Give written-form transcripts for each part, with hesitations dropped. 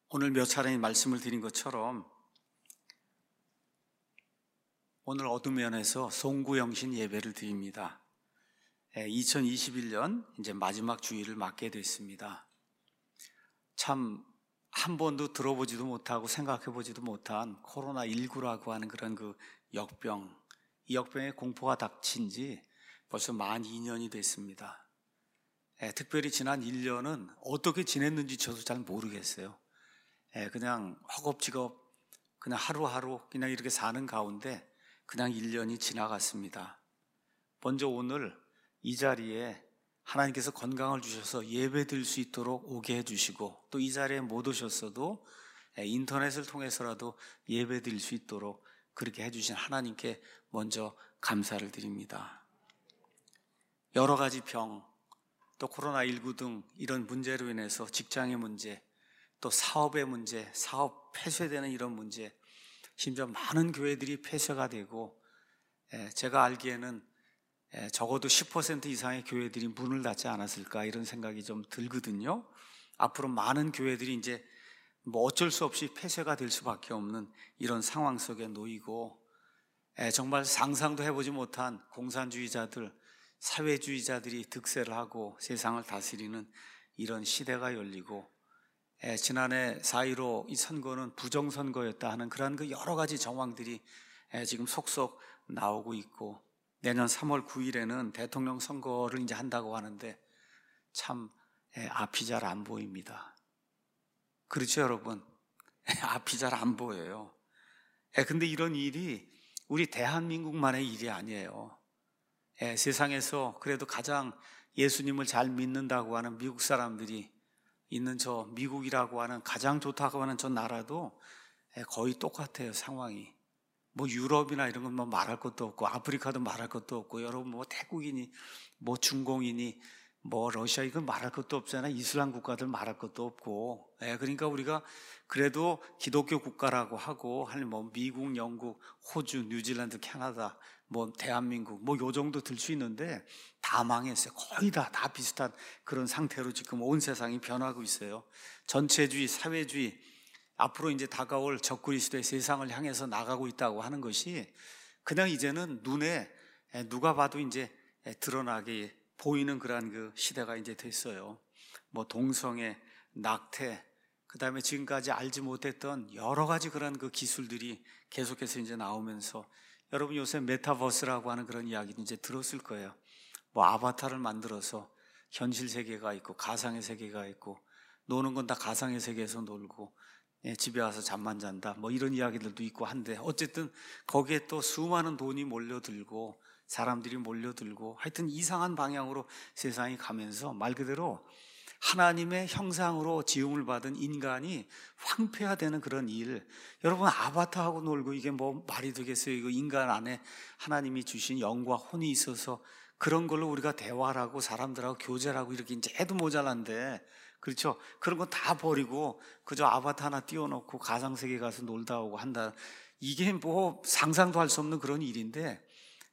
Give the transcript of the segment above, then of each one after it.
오늘 몇 차례 말씀을 드린 것처럼 오늘 어두면에서 송구영신 예배를 드립니다. 2021년 이제 마지막 주일을 맞게 됐습니다. 참 한 번도 들어보지도 못하고 생각해보지도 못한 코로나19라고 하는 그런 그 역병, 이 역병의 공포가 닥친 지 벌써 만 2년이 됐습니다. 특별히 지난 1년은 어떻게 지냈는지 저도 잘 모르겠어요. 그냥 허겁지겁 그냥 하루하루 그냥 이렇게 사는 가운데 그냥 1년이 지나갔습니다. 먼저 오늘 이 자리에 하나님께서 건강을 주셔서 예배 드릴 수 있도록 오게 해주시고, 또 이 자리에 못 오셨어도 인터넷을 통해서라도 예배 드릴 수 있도록 그렇게 해주신 하나님께 먼저 감사를 드립니다. 여러 가지 병, 또 코로나19 등 이런 문제로 인해서 직장의 문제, 또 사업의 문제, 사업 폐쇄되는 이런 문제, 심지어 많은 교회들이 폐쇄가 되고, 제가 알기에는 적어도 10% 이상의 교회들이 문을 닫지 않았을까 이런 생각이 좀 들거든요. 앞으로 많은 교회들이 이제 뭐 어쩔 수 없이 폐쇄가 될 수밖에 없는 이런 상황 속에 놓이고, 정말 상상도 해보지 못한 공산주의자들, 사회주의자들이 득세를 하고 세상을 다스리는 이런 시대가 열리고, 지난해 4.15 이 선거는 부정선거였다 하는 그런 그 여러 가지 정황들이 지금 속속 나오고 있고, 내년 3월 9일에는 대통령 선거를 이제 한다고 하는데 참 앞이 잘 안 보입니다. 그렇죠, 여러분? 앞이 잘 안 보여요. 근데 이런 일이 우리 대한민국만의 일이 아니에요. 세상에서 그래도 가장 예수님을 잘 믿는다고 하는 미국 사람들이 있는 저 미국이라고 하는 가장 좋다고 하는 저 나라도 거의 똑같아요, 상황이. 뭐 유럽이나 이런 건 뭐 말할 것도 없고, 아프리카도 말할 것도 없고, 여러분 뭐 태국이니 뭐 중공이니 뭐 러시아 이건 말할 것도 없잖아요. 이슬람 국가들 말할 것도 없고. 그러니까 우리가 그래도 기독교 국가라고 하고 한 뭐 미국, 영국, 호주, 뉴질랜드, 캐나다, 뭐 대한민국 뭐 요 정도 들 수 있는데 다 망했어요. 거의 다 비슷한 그런 상태로 지금 온 세상이 변하고 있어요. 전체주의, 사회주의, 앞으로 이제 다가올 적그리스도의 세상을 향해서 나가고 있다고 하는 것이 그냥 이제는 눈에 누가 봐도 이제 드러나게 보이는 그러한 그 시대가 이제 됐어요. 뭐 동성애, 낙태, 그 다음에 지금까지 알지 못했던 여러 가지 그런 그 기술들이 계속해서 이제 나오면서, 여러분 요새 메타버스라고 하는 그런 이야기도 이제 들었을 거예요. 뭐 아바타를 만들어서 현실 세계가 있고 가상의 세계가 있고, 노는 건 다 가상의 세계에서 놀고, 집에 와서 잠만 잔다 뭐 이런 이야기들도 있고 한데, 어쨌든 거기에 또 수많은 돈이 몰려들고 사람들이 몰려들고, 하여튼 이상한 방향으로 세상이 가면서 말 그대로 하나님의 형상으로 지음을 받은 인간이 황폐화되는 그런 일. 여러분 아바타하고 놀고 이게 뭐 말이 되겠어요? 이거 인간 안에 하나님이 주신 영과 혼이 있어서 그런 걸로 우리가 대화를 하고 사람들하고 교제를 하고 이렇게 이제 해도 모자란데, 그렇죠? 그런 거 다 버리고 그저 아바타 하나 띄워놓고 가상세계 가서 놀다 오고 한다. 이게 뭐 상상도 할 수 없는 그런 일인데,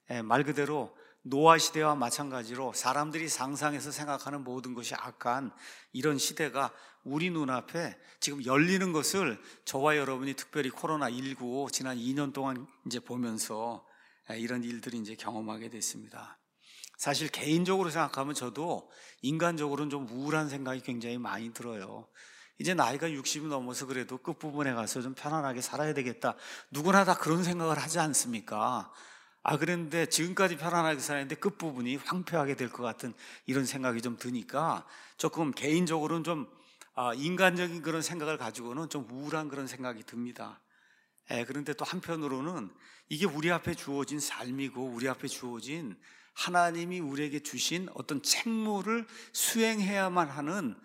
말 그대로 노아 시대와 마찬가지로 사람들이 상상해서 생각하는 모든 것이 악한 이런 시대가 우리 눈앞에 지금 열리는 것을 저와 여러분이 특별히 코로나19 지난 2년 동안 이제 보면서 이런 일들이 이제 경험하게 됐습니다. 사실 개인적으로 생각하면 저도 인간적으로는 좀 우울한 생각이 굉장히 많이 들어요. 이제 나이가 60이 넘어서 그래도 끝부분에 가서 좀 편안하게 살아야 되겠다. 누구나 다 그런 생각을 하지 않습니까? 그런데 지금까지 편안하게 살았는데 끝부분이 황폐하게 될 것 같은 이런 생각이 좀 드니까 조금 개인적으로는 좀 인간적인 그런 생각을 가지고는 좀 우울한 그런 생각이 듭니다. 그런데 또 한편으로는 이게 우리 앞에 주어진 삶이고 우리 앞에 주어진 하나님이 우리에게 주신 어떤 책무를 수행해야만 하는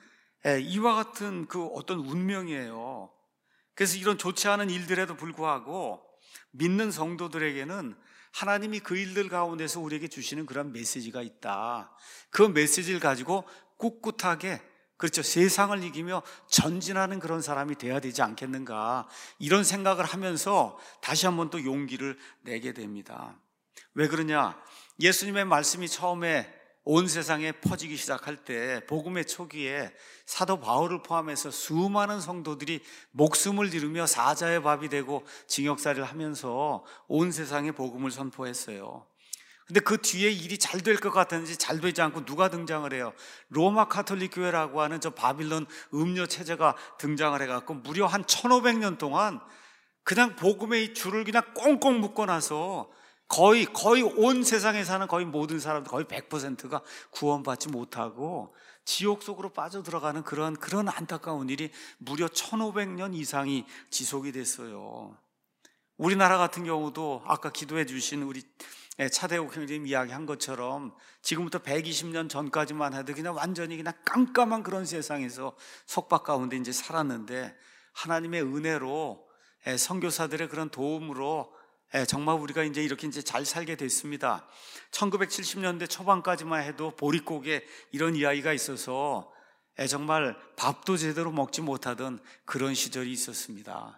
이와 같은 그 어떤 운명이에요. 그래서 이런 좋지 않은 일들에도 불구하고 믿는 성도들에게는 하나님이 그 일들 가운데서 우리에게 주시는 그런 메시지가 있다. 그 메시지를 가지고 꿋꿋하게, 그렇죠, 세상을 이기며 전진하는 그런 사람이 돼야 되지 않겠는가, 이런 생각을 하면서 다시 한번 또 용기를 내게 됩니다. 왜 그러냐? 예수님의 말씀이 처음에 온 세상에 퍼지기 시작할 때 복음의 초기에 사도 바울을 포함해서 수많은 성도들이 목숨을 잃으며 사자의 밥이 되고 징역살이를 하면서 온 세상에 복음을 선포했어요. 근데 그 뒤에 일이 잘 될 것 같았는지 잘 되지 않고 누가 등장을 해요? 로마 카톨릭 교회라고 하는 저 바빌론 음료 체제가 등장을 해갖고 무려 한 1500년 동안 그냥 복음의 이 줄을 그냥 꽁꽁 묶어놔서 거의 온 세상에 사는 거의 모든 사람들 거의 100%가 구원받지 못하고 지옥 속으로 빠져들어가는 그런 안타까운 일이 무려 1500년 이상이 지속이 됐어요. 우리나라 같은 경우도 아까 기도해 주신 우리 차대욱 형님 이야기한 것처럼 지금부터 120년 전까지만 해도 그냥 완전히 그냥 깜깜한 그런 세상에서 속박 가운데 이제 살았는데 하나님의 은혜로 선교사들의 그런 도움으로 정말 우리가 이제 이렇게 이제 잘 살게 됐습니다. 1970년대 초반까지만 해도 보릿고개 이런 이야기가 있어서 정말 밥도 제대로 먹지 못하던 그런 시절이 있었습니다.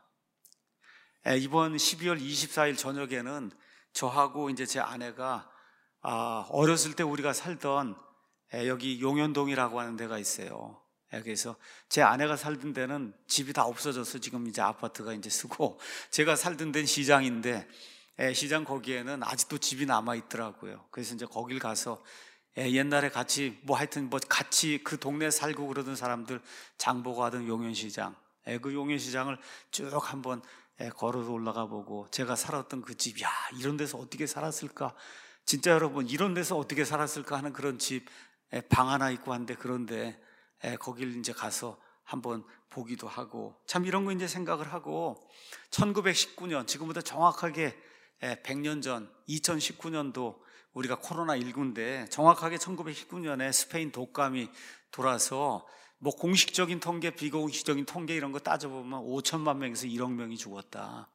이번 12월 24일 저녁에는 저하고 이제 제 아내가 어렸을 때 우리가 살던 여기 용현동이라고 하는 데가 있어요. 그래서 제 아내가 살던 데는 집이 다 없어져서 지금 이제 아파트가 이제 쓰고, 제가 살던 데는 시장인데 시장 거기에는 아직도 집이 남아 있더라고요. 그래서 이제 거길 가서 옛날에 같이 하여튼 같이 그 동네에 살고 그러던 사람들 장보고 하던 용현시장, 그 용현시장을 쭉 한번 걸어서 올라가 보고 제가 살았던 그 집, 야 이런 데서 어떻게 살았을까, 진짜 여러분 이런 데서 어떻게 살았을까 하는 그런 집 방 하나 있고 한데, 그런데 거길 이제 가서 한번 보기도 하고 참 이런 거 이제 생각을 하고, 1919년 지금부터 정확하게 100년 전 2019년도 우리가 코로나19인데 정확하게 1919년에 스페인 독감이 돌아서 공식적인 통계, 비공식적인 통계 이런 거 따져보면 5천만 명에서 1억 명이 죽었다.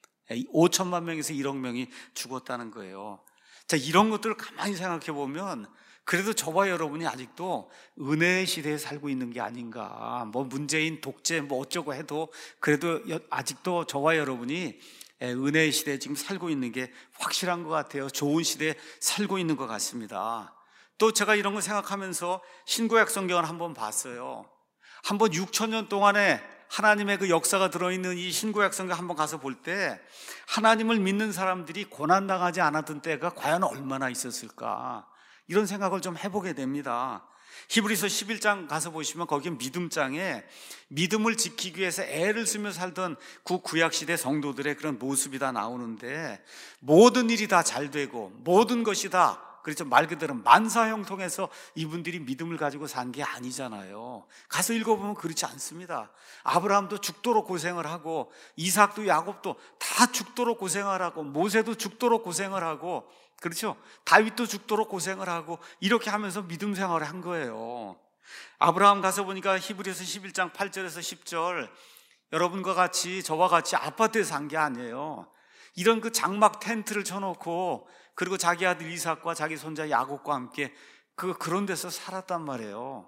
5천만 명에서 1억 명이 죽었다는 거예요. 자, 이런 것들을 가만히 생각해 보면 그래도 저와 여러분이 아직도 은혜의 시대에 살고 있는 게 아닌가. 문재인 독재 어쩌고 해도 그래도 아직도 저와 여러분이 은혜의 시대에 지금 살고 있는 게 확실한 것 같아요. 좋은 시대에 살고 있는 것 같습니다. 또 제가 이런 거 생각하면서 신구약 성경을 한번 봤어요. 한번 6,000년 동안에 하나님의 그 역사가 들어있는 이 신구약 성경 한번 가서 볼 때 하나님을 믿는 사람들이 고난당하지 않았던 때가 과연 얼마나 있었을까, 이런 생각을 좀 해보게 됩니다. 히브리서 11장 가서 보시면 거기 믿음장에 믿음을 지키기 위해서 애를 쓰며 살던 구약시대 성도들의 그런 모습이 다 나오는데, 모든 일이 다 잘 되고 모든 것이 다, 그렇죠, 말 그대로 만사형통해서 이분들이 믿음을 가지고 산 게 아니잖아요. 가서 읽어보면 그렇지 않습니다. 아브라함도 죽도록 고생을 하고, 이삭도 야곱도 다 죽도록 고생을 하고, 모세도 죽도록 고생을 하고, 그렇죠, 다윗도 죽도록 고생을 하고, 이렇게 하면서 믿음 생활을 한 거예요. 아브라함 가서 보니까 히브리서 11장 8절에서 10절, 여러분과 같이 저와 같이 아파트에 산 게 아니에요. 이런 그 장막 텐트를 쳐놓고, 그리고 자기 아들 이삭과 자기 손자 야곱과 함께 그런 데서 살았단 말이에요.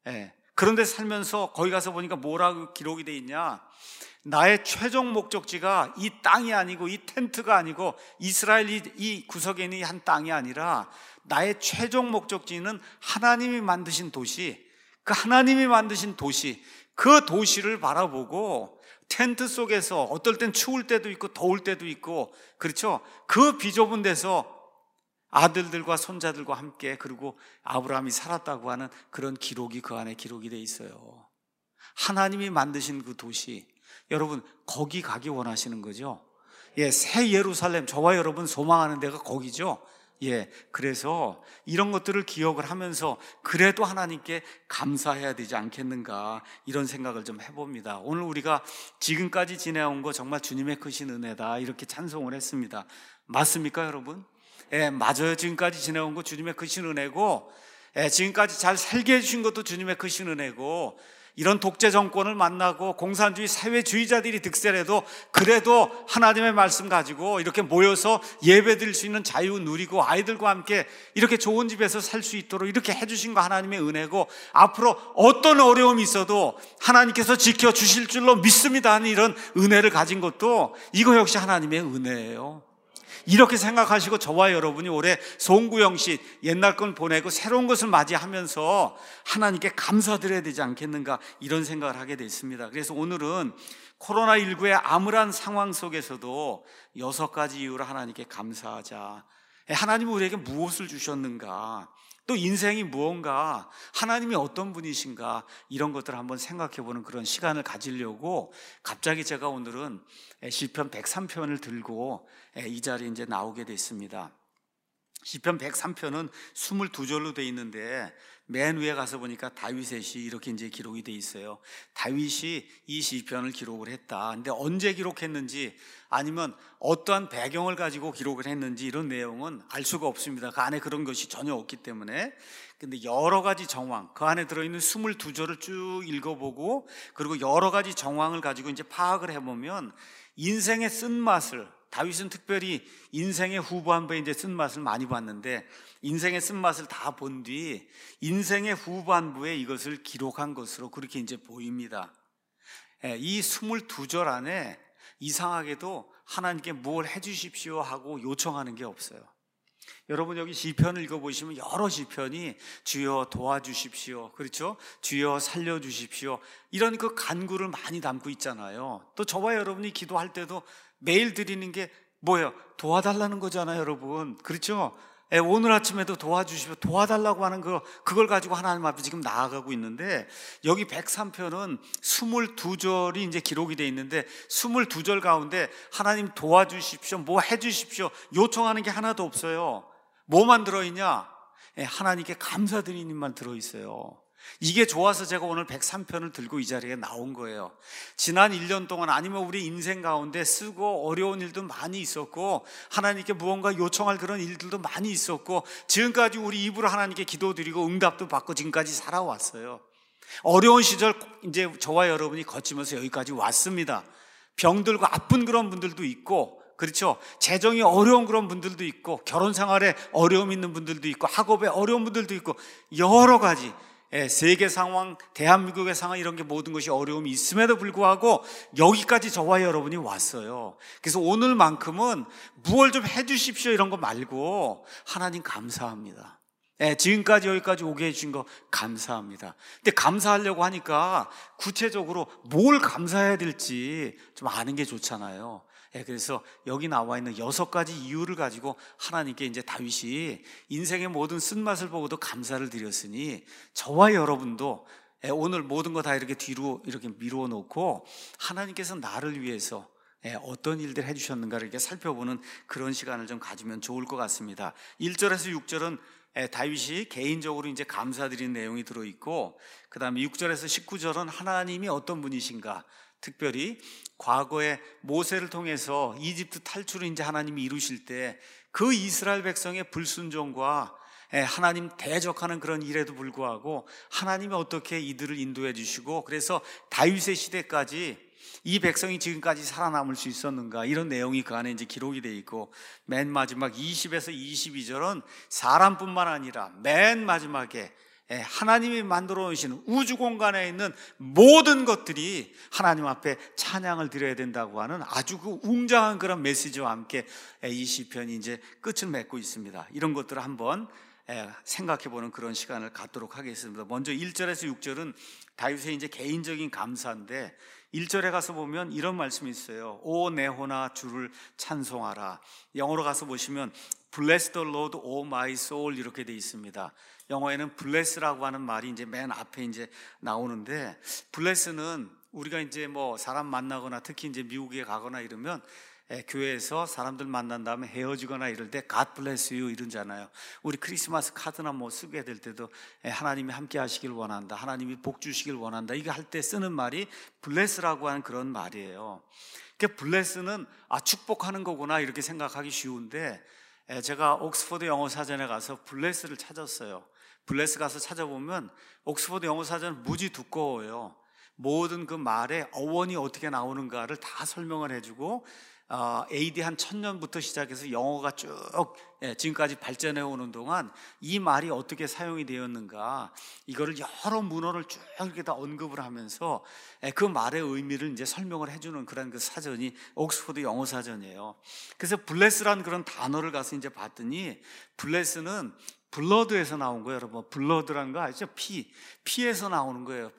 그런 데 살면서 거기 가서 보니까 뭐라고 기록이 돼 있냐, 나의 최종 목적지가 이 땅이 아니고 이 텐트가 아니고 이스라엘이 이 구석에 있는 한 땅이 아니라 나의 최종 목적지는 하나님이 만드신 도시, 그 하나님이 만드신 도시, 그 도시를 바라보고 텐트 속에서 어떨 땐 추울 때도 있고 더울 때도 있고, 그렇죠, 그 비좁은 데서 아들들과 손자들과 함께, 그리고 아브라함이 살았다고 하는 그런 기록이 그 안에 기록이 돼 있어요. 하나님이 만드신 그 도시, 여러분 거기 가기 원하시는 거죠? 새 예루살렘, 저와 여러분 소망하는 데가 거기죠. 그래서 이런 것들을 기억을 하면서 그래도 하나님께 감사해야 되지 않겠는가, 이런 생각을 좀 해봅니다. 오늘 우리가 지금까지 지내온 거 정말 주님의 크신 은혜다, 이렇게 찬송을 했습니다. 맞습니까 여러분? 맞아요. 지금까지 지내온 거 주님의 크신 은혜고, 지금까지 잘 살게 해주신 것도 주님의 크신 은혜고, 이런 독재 정권을 만나고 공산주의 사회주의자들이 득세해도 그래도 하나님의 말씀 가지고 이렇게 모여서 예배드릴 수 있는 자유 누리고 아이들과 함께 이렇게 좋은 집에서 살 수 있도록 이렇게 해주신 거 하나님의 은혜고, 앞으로 어떤 어려움이 있어도 하나님께서 지켜주실 줄로 믿습니다 하는 이런 은혜를 가진 것도 이거 역시 하나님의 은혜예요. 이렇게 생각하시고 저와 여러분이 올해 송구영식 옛날 건 보내고 새로운 것을 맞이하면서 하나님께 감사드려야 되지 않겠는가, 이런 생각을 하게 됐습니다. 그래서 오늘은 코로나19의 암울한 상황 속에서도 6가지 이유로 하나님께 감사하자. 하나님이 우리에게 무엇을 주셨는가, 또 인생이 무언가, 하나님이 어떤 분이신가, 이런 것들을 한번 생각해보는 그런 시간을 가지려고 갑자기 제가 오늘은 시편 103편을 들고 이 자리에 이제 나오게 됐습니다. 시편 103편은 22절로 되어 있는데 맨 위에 가서 보니까 다윗의 시 이렇게 이제 기록이 되어 있어요. 다윗이 이 시편을 기록을 했다. 근데 언제 기록했는지, 아니면 어떠한 배경을 가지고 기록을 했는지, 이런 내용은 알 수가 없습니다. 그 안에 그런 것이 전혀 없기 때문에. 근데 여러 가지 정황, 그 안에 들어있는 22절을 쭉 읽어보고, 그리고 여러 가지 정황을 가지고 이제 파악을 해보면 인생의 쓴맛을, 다윗은 특별히 인생의 후반부에 이제 쓴맛을 많이 봤는데, 인생의 쓴맛을 다 본 뒤 인생의 후반부에 이것을 기록한 것으로 그렇게 이제 보입니다. 이 22절 안에 이상하게도 하나님께 뭘 해주십시오 하고 요청하는 게 없어요. 여러분 여기 시편을 읽어보시면 여러 시편이 주여 도와주십시오, 그렇죠? 주여 살려주십시오, 이런 그 간구를 많이 담고 있잖아요. 또 저와 여러분이 기도할 때도 매일 드리는 게 뭐예요? 도와달라는 거잖아요, 여러분. 그렇죠? 오늘 아침에도 도와주십시오, 도와달라고 하는 그걸 가지고 하나님 앞에 지금 나아가고 있는데, 여기 103편은 22절이 이제 기록이 되어 있는데 22절 가운데 하나님 도와주십시오, 뭐 해주십시오, 요청하는 게 하나도 없어요. 뭐만 들어있냐? 하나님께 감사드리는 일만 들어있어요. 이게 좋아서 제가 오늘 103편을 들고 이 자리에 나온 거예요. 지난 1년 동안, 아니면 우리 인생 가운데 쓰고 어려운 일도 많이 있었고, 하나님께 무언가 요청할 그런 일들도 많이 있었고, 지금까지 우리 입으로 하나님께 기도드리고 응답도 받고 지금까지 살아왔어요. 어려운 시절 이제 저와 여러분이 거치면서 여기까지 왔습니다. 병들고 아픈 그런 분들도 있고, 그렇죠? 재정이 어려운 그런 분들도 있고, 결혼 생활에 어려움 있는 분들도 있고, 학업에 어려운 분들도 있고, 여러 가지 세계 상황, 대한민국의 상황, 이런 게 모든 것이 어려움이 있음에도 불구하고 여기까지 저와 여러분이 왔어요. 그래서 오늘만큼은 무얼 좀 해주십시오 이런 거 말고 하나님 감사합니다. 지금까지 여기까지 오게 해주신 거 감사합니다. 근데 감사하려고 하니까 구체적으로 뭘 감사해야 될지 좀 아는 게 좋잖아요. 그래서 여기 나와 있는 6가지 이유를 가지고 하나님께 이제 다윗이 인생의 모든 쓴맛을 보고도 감사를 드렸으니, 저와 여러분도 오늘 모든 거 다 이렇게 뒤로 이렇게 미루어 놓고 하나님께서 나를 위해서 어떤 일들을 해주셨는가를 이렇게 살펴보는 그런 시간을 좀 가지면 좋을 것 같습니다. 1절에서 6절은 다윗이 개인적으로 이제 감사드리는 내용이 들어있고, 그 다음에 6절에서 19절은 하나님이 어떤 분이신가, 특별히 과거에 모세를 통해서 이집트 탈출을 이제 하나님이 이루실 때 그 이스라엘 백성의 불순종과 하나님 대적하는 그런 일에도 불구하고 하나님이 어떻게 이들을 인도해 주시고, 그래서 다윗의 시대까지 이 백성이 지금까지 살아남을 수 있었는가, 이런 내용이 그 안에 이제 기록이 되어 있고, 맨 마지막 20에서 22절은 사람뿐만 아니라 맨 마지막에 하나님이 만들어 놓으신 우주 공간에 있는 모든 것들이 하나님 앞에 찬양을 드려야 된다고 하는 아주 그 웅장한 그런 메시지와 함께 이 시편이 이제 끝을 맺고 있습니다. 이런 것들을 한번 생각해보는 그런 시간을 갖도록 하겠습니다. 먼저 1절에서 6절은 다윗의 이제 개인적인 감사인데, 1절에 가서 보면 이런 말씀이 있어요. 오 내 혼아 주를 찬송하라. 영어로 가서 보시면 Bless the Lord, O my soul, 이렇게 돼 있습니다. 영어에는 bless라고 하는 말이 이제 맨 앞에 이제 나오는데, bless는 우리가 이제 뭐 사람 만나거나 특히 이제 미국에 가거나 이러면 교회에서 사람들 만난 다음에 헤어지거나 이럴 때 God bless you 이러잖아요. 우리 크리스마스 카드나 뭐 쓰게 될 때도 하나님이 함께 하시길 원한다, 하나님이 복 주시길 원한다, 이거 할 때 쓰는 말이 bless라고 하는 그런 말이에요. 그러니까 bless는 축복하는 거구나 이렇게 생각하기 쉬운데, 제가 옥스퍼드 영어 사전에 가서 bless를 찾았어요. 블레스 가서 찾아보면 옥스퍼드 영어 사전은 무지 두꺼워요. 모든 그 말의 어원이 어떻게 나오는가를 다 설명을 해주고, AD 한 1000년부터 시작해서 영어가 쭉 지금까지 발전해 오는 동안 이 말이 어떻게 사용이 되었는가, 이거를 여러 문헌을 쭉 이렇게 다 언급을 하면서 그 말의 의미를 이제 설명을 해주는 그런 그 사전이 옥스퍼드 영어 사전이에요. 그래서 블레스라는 그런 단어를 가서 이제 봤더니, 블레스는 블러드에서 나온 거예요. 여러분, 블러드라는 거 아시죠? 피에서 나오는 거예요.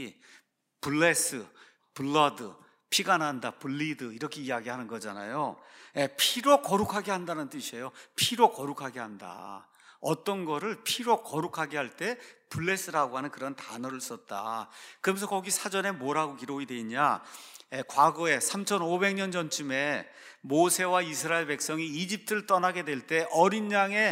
블레스, 블러드, 피가 난다, 블리드, 이렇게 이야기하는 거잖아요. 피로 거룩하게 한다는 뜻이에요. 피로 거룩하게 한다. 어떤 거를 피로 거룩하게 할 때 블레스라고 하는 그런 단어를 썼다. 그러면서 거기 사전에 뭐라고 기록이 되어 있냐, 과거에 3500년 전쯤에 모세와 이스라엘 백성이 이집트를 떠나게 될 때 어린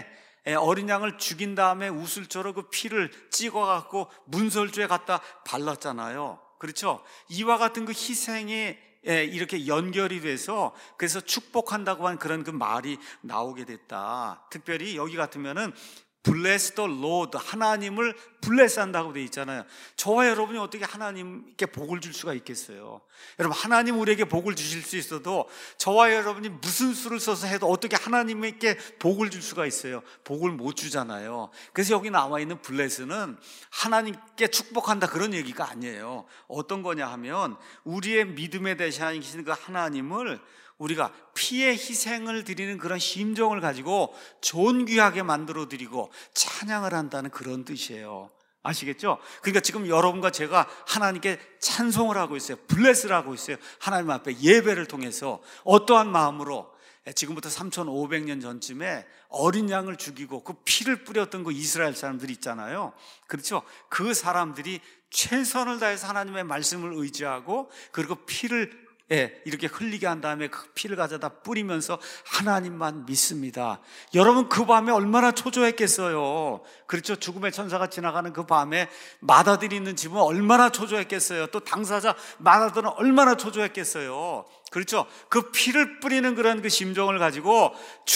양을 죽인 다음에 우슬초로 그 피를 찍어갖고 문설주에 갖다 발랐잖아요. 그렇죠? 이와 같은 그 희생이 이렇게 연결이 돼서, 그래서 축복한다고 한 그런 그 말이 나오게 됐다. 특별히 여기 같으면은 bless the Lord, 하나님을 블레스 한다고 되어 있잖아요. 저와 여러분이 어떻게 하나님께 복을 줄 수가 있겠어요? 여러분, 하나님 우리에게 복을 주실 수 있어도 저와 여러분이 무슨 수를 써서 해도 어떻게 하나님께 복을 줄 수가 있어요? 복을 못 주잖아요. 그래서 여기 나와 있는 블레스는 하나님께 축복한다, 그런 얘기가 아니에요. 어떤 거냐 하면, 우리의 믿음에 대하시는 그 하나님을 우리가 피의 희생을 드리는 그런 심정을 가지고 존귀하게 만들어 드리고 찬양을 한다는 그런 뜻이에요. 아시겠죠? 그러니까 지금 여러분과 제가 하나님께 찬송을 하고 있어요. 블레스를 하고 있어요. 하나님 앞에 예배를 통해서 어떠한 마음으로, 지금부터 3500년 전쯤에 어린 양을 죽이고 그 피를 뿌렸던 그 이스라엘 사람들이 있잖아요. 그렇죠? 그 사람들이 최선을 다해서 하나님의 말씀을 의지하고, 그리고 피를 이렇게 흘리게 한 다음에 그 피를 가져다 뿌리면서 하나님만 믿습니다. 여러분, 그 밤에 얼마나 초조했겠어요. 그렇죠? 죽음의 천사가 지나가는 그 밤에 마다들이 있는 집은 얼마나 초조했겠어요. 또 당사자 마다들은 얼마나 초조했겠어요. 그렇죠? 그 피를 뿌리는 그런 그 심정을 가지고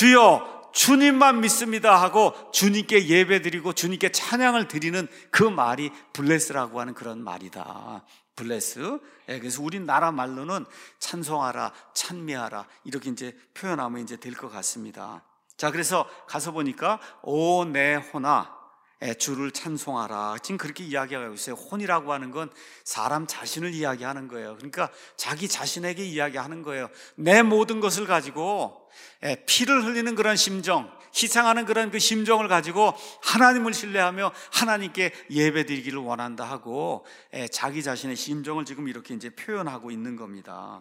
주여 주님만 믿습니다 하고 주님께 예배드리고 주님께 찬양을 드리는 그 말이 블레스라고 하는 그런 말이다. 블레스. 그래서 우리나라 말로는 찬송하라, 찬미하라, 이렇게 이제 표현하면 이제 될 것 같습니다. 자, 그래서 가서 보니까 오 내 혼아 주를 찬송하라, 지금 그렇게 이야기하고 있어요. 혼이라고 하는 건 사람 자신을 이야기하는 거예요. 그러니까 자기 자신에게 이야기하는 거예요. 내 모든 것을 가지고 피를 흘리는 그런 심정, 희생하는 그런 그 심정을 가지고 하나님을 신뢰하며 하나님께 예배드리기를 원한다 하고 자기 자신의 심정을 지금 이렇게 이제 표현하고 있는 겁니다.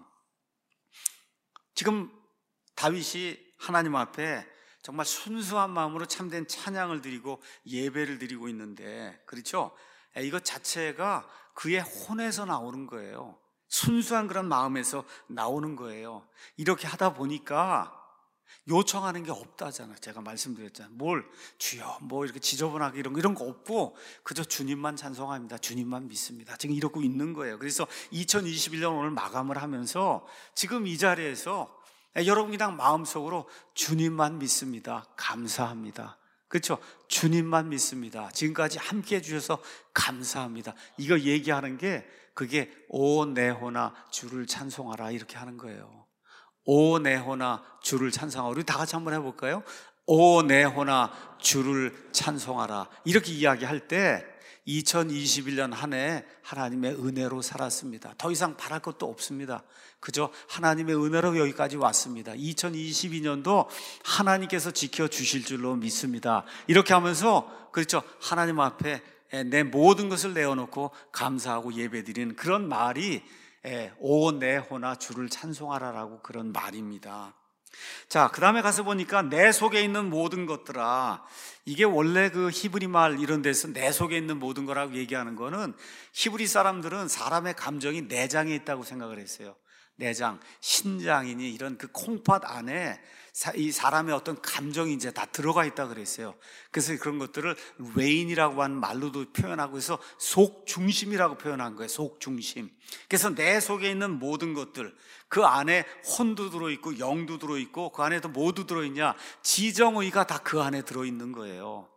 지금 다윗이 하나님 앞에 정말 순수한 마음으로 참된 찬양을 드리고 예배를 드리고 있는데, 그렇죠? 이것 자체가 그의 혼에서 나오는 거예요. 순수한 그런 마음에서 나오는 거예요. 이렇게 하다 보니까 요청하는 게 없다잖아요. 제가 말씀드렸잖아요. 뭘 주여 뭐 이렇게 지저분하게 이런 거 없고 그저 주님만 찬송합니다, 주님만 믿습니다, 지금 이러고 있는 거예요. 그래서 2021년 오늘 마감을 하면서 지금 이 자리에서 여러분 그냥 마음속으로 주님만 믿습니다, 감사합니다, 그렇죠? 주님만 믿습니다, 지금까지 함께 해주셔서 감사합니다, 이거 얘기하는 게 그게 오 내 혼아 주를 찬송하라, 이렇게 하는 거예요. 오 내 혼아 주를 찬송하라. 우리 다 같이 한번 해볼까요? 오 내 혼아 주를 찬송하라. 이렇게 이야기할 때 2021년 한 해 하나님의 은혜로 살았습니다. 더 이상 바랄 것도 없습니다. 그저 하나님의 은혜로 여기까지 왔습니다. 2022년도 하나님께서 지켜주실 줄로 믿습니다. 이렇게 하면서, 그렇죠, 하나님 앞에 내 모든 것을 내어놓고 감사하고 예배드리는 그런 말이 오 내 혼아 주를 찬송하라라고 그런 말입니다. 자, 그 다음에 가서 보니까 내 속에 있는 모든 것들아, 이게 원래 그 히브리 말 이런 데서 내 속에 있는 모든 거라고 얘기하는 거는, 히브리 사람들은 사람의 감정이 내장에 있다고 생각을 했어요. 내장, 신장이니 이런 그 콩팥 안에 이 사람의 어떤 감정이 이제 다 들어가 있다 그랬어요. 그래서 그런 것들을 레인이라고 하는 말로도 표현하고 해서 속중심이라고 표현한 거예요. 속중심. 그래서 내 속에 있는 모든 것들, 그 안에 혼도 들어있고 영도 들어있고 그 안에도 모두 들어있냐, 지정의가 다 그 안에 들어있는 거예요.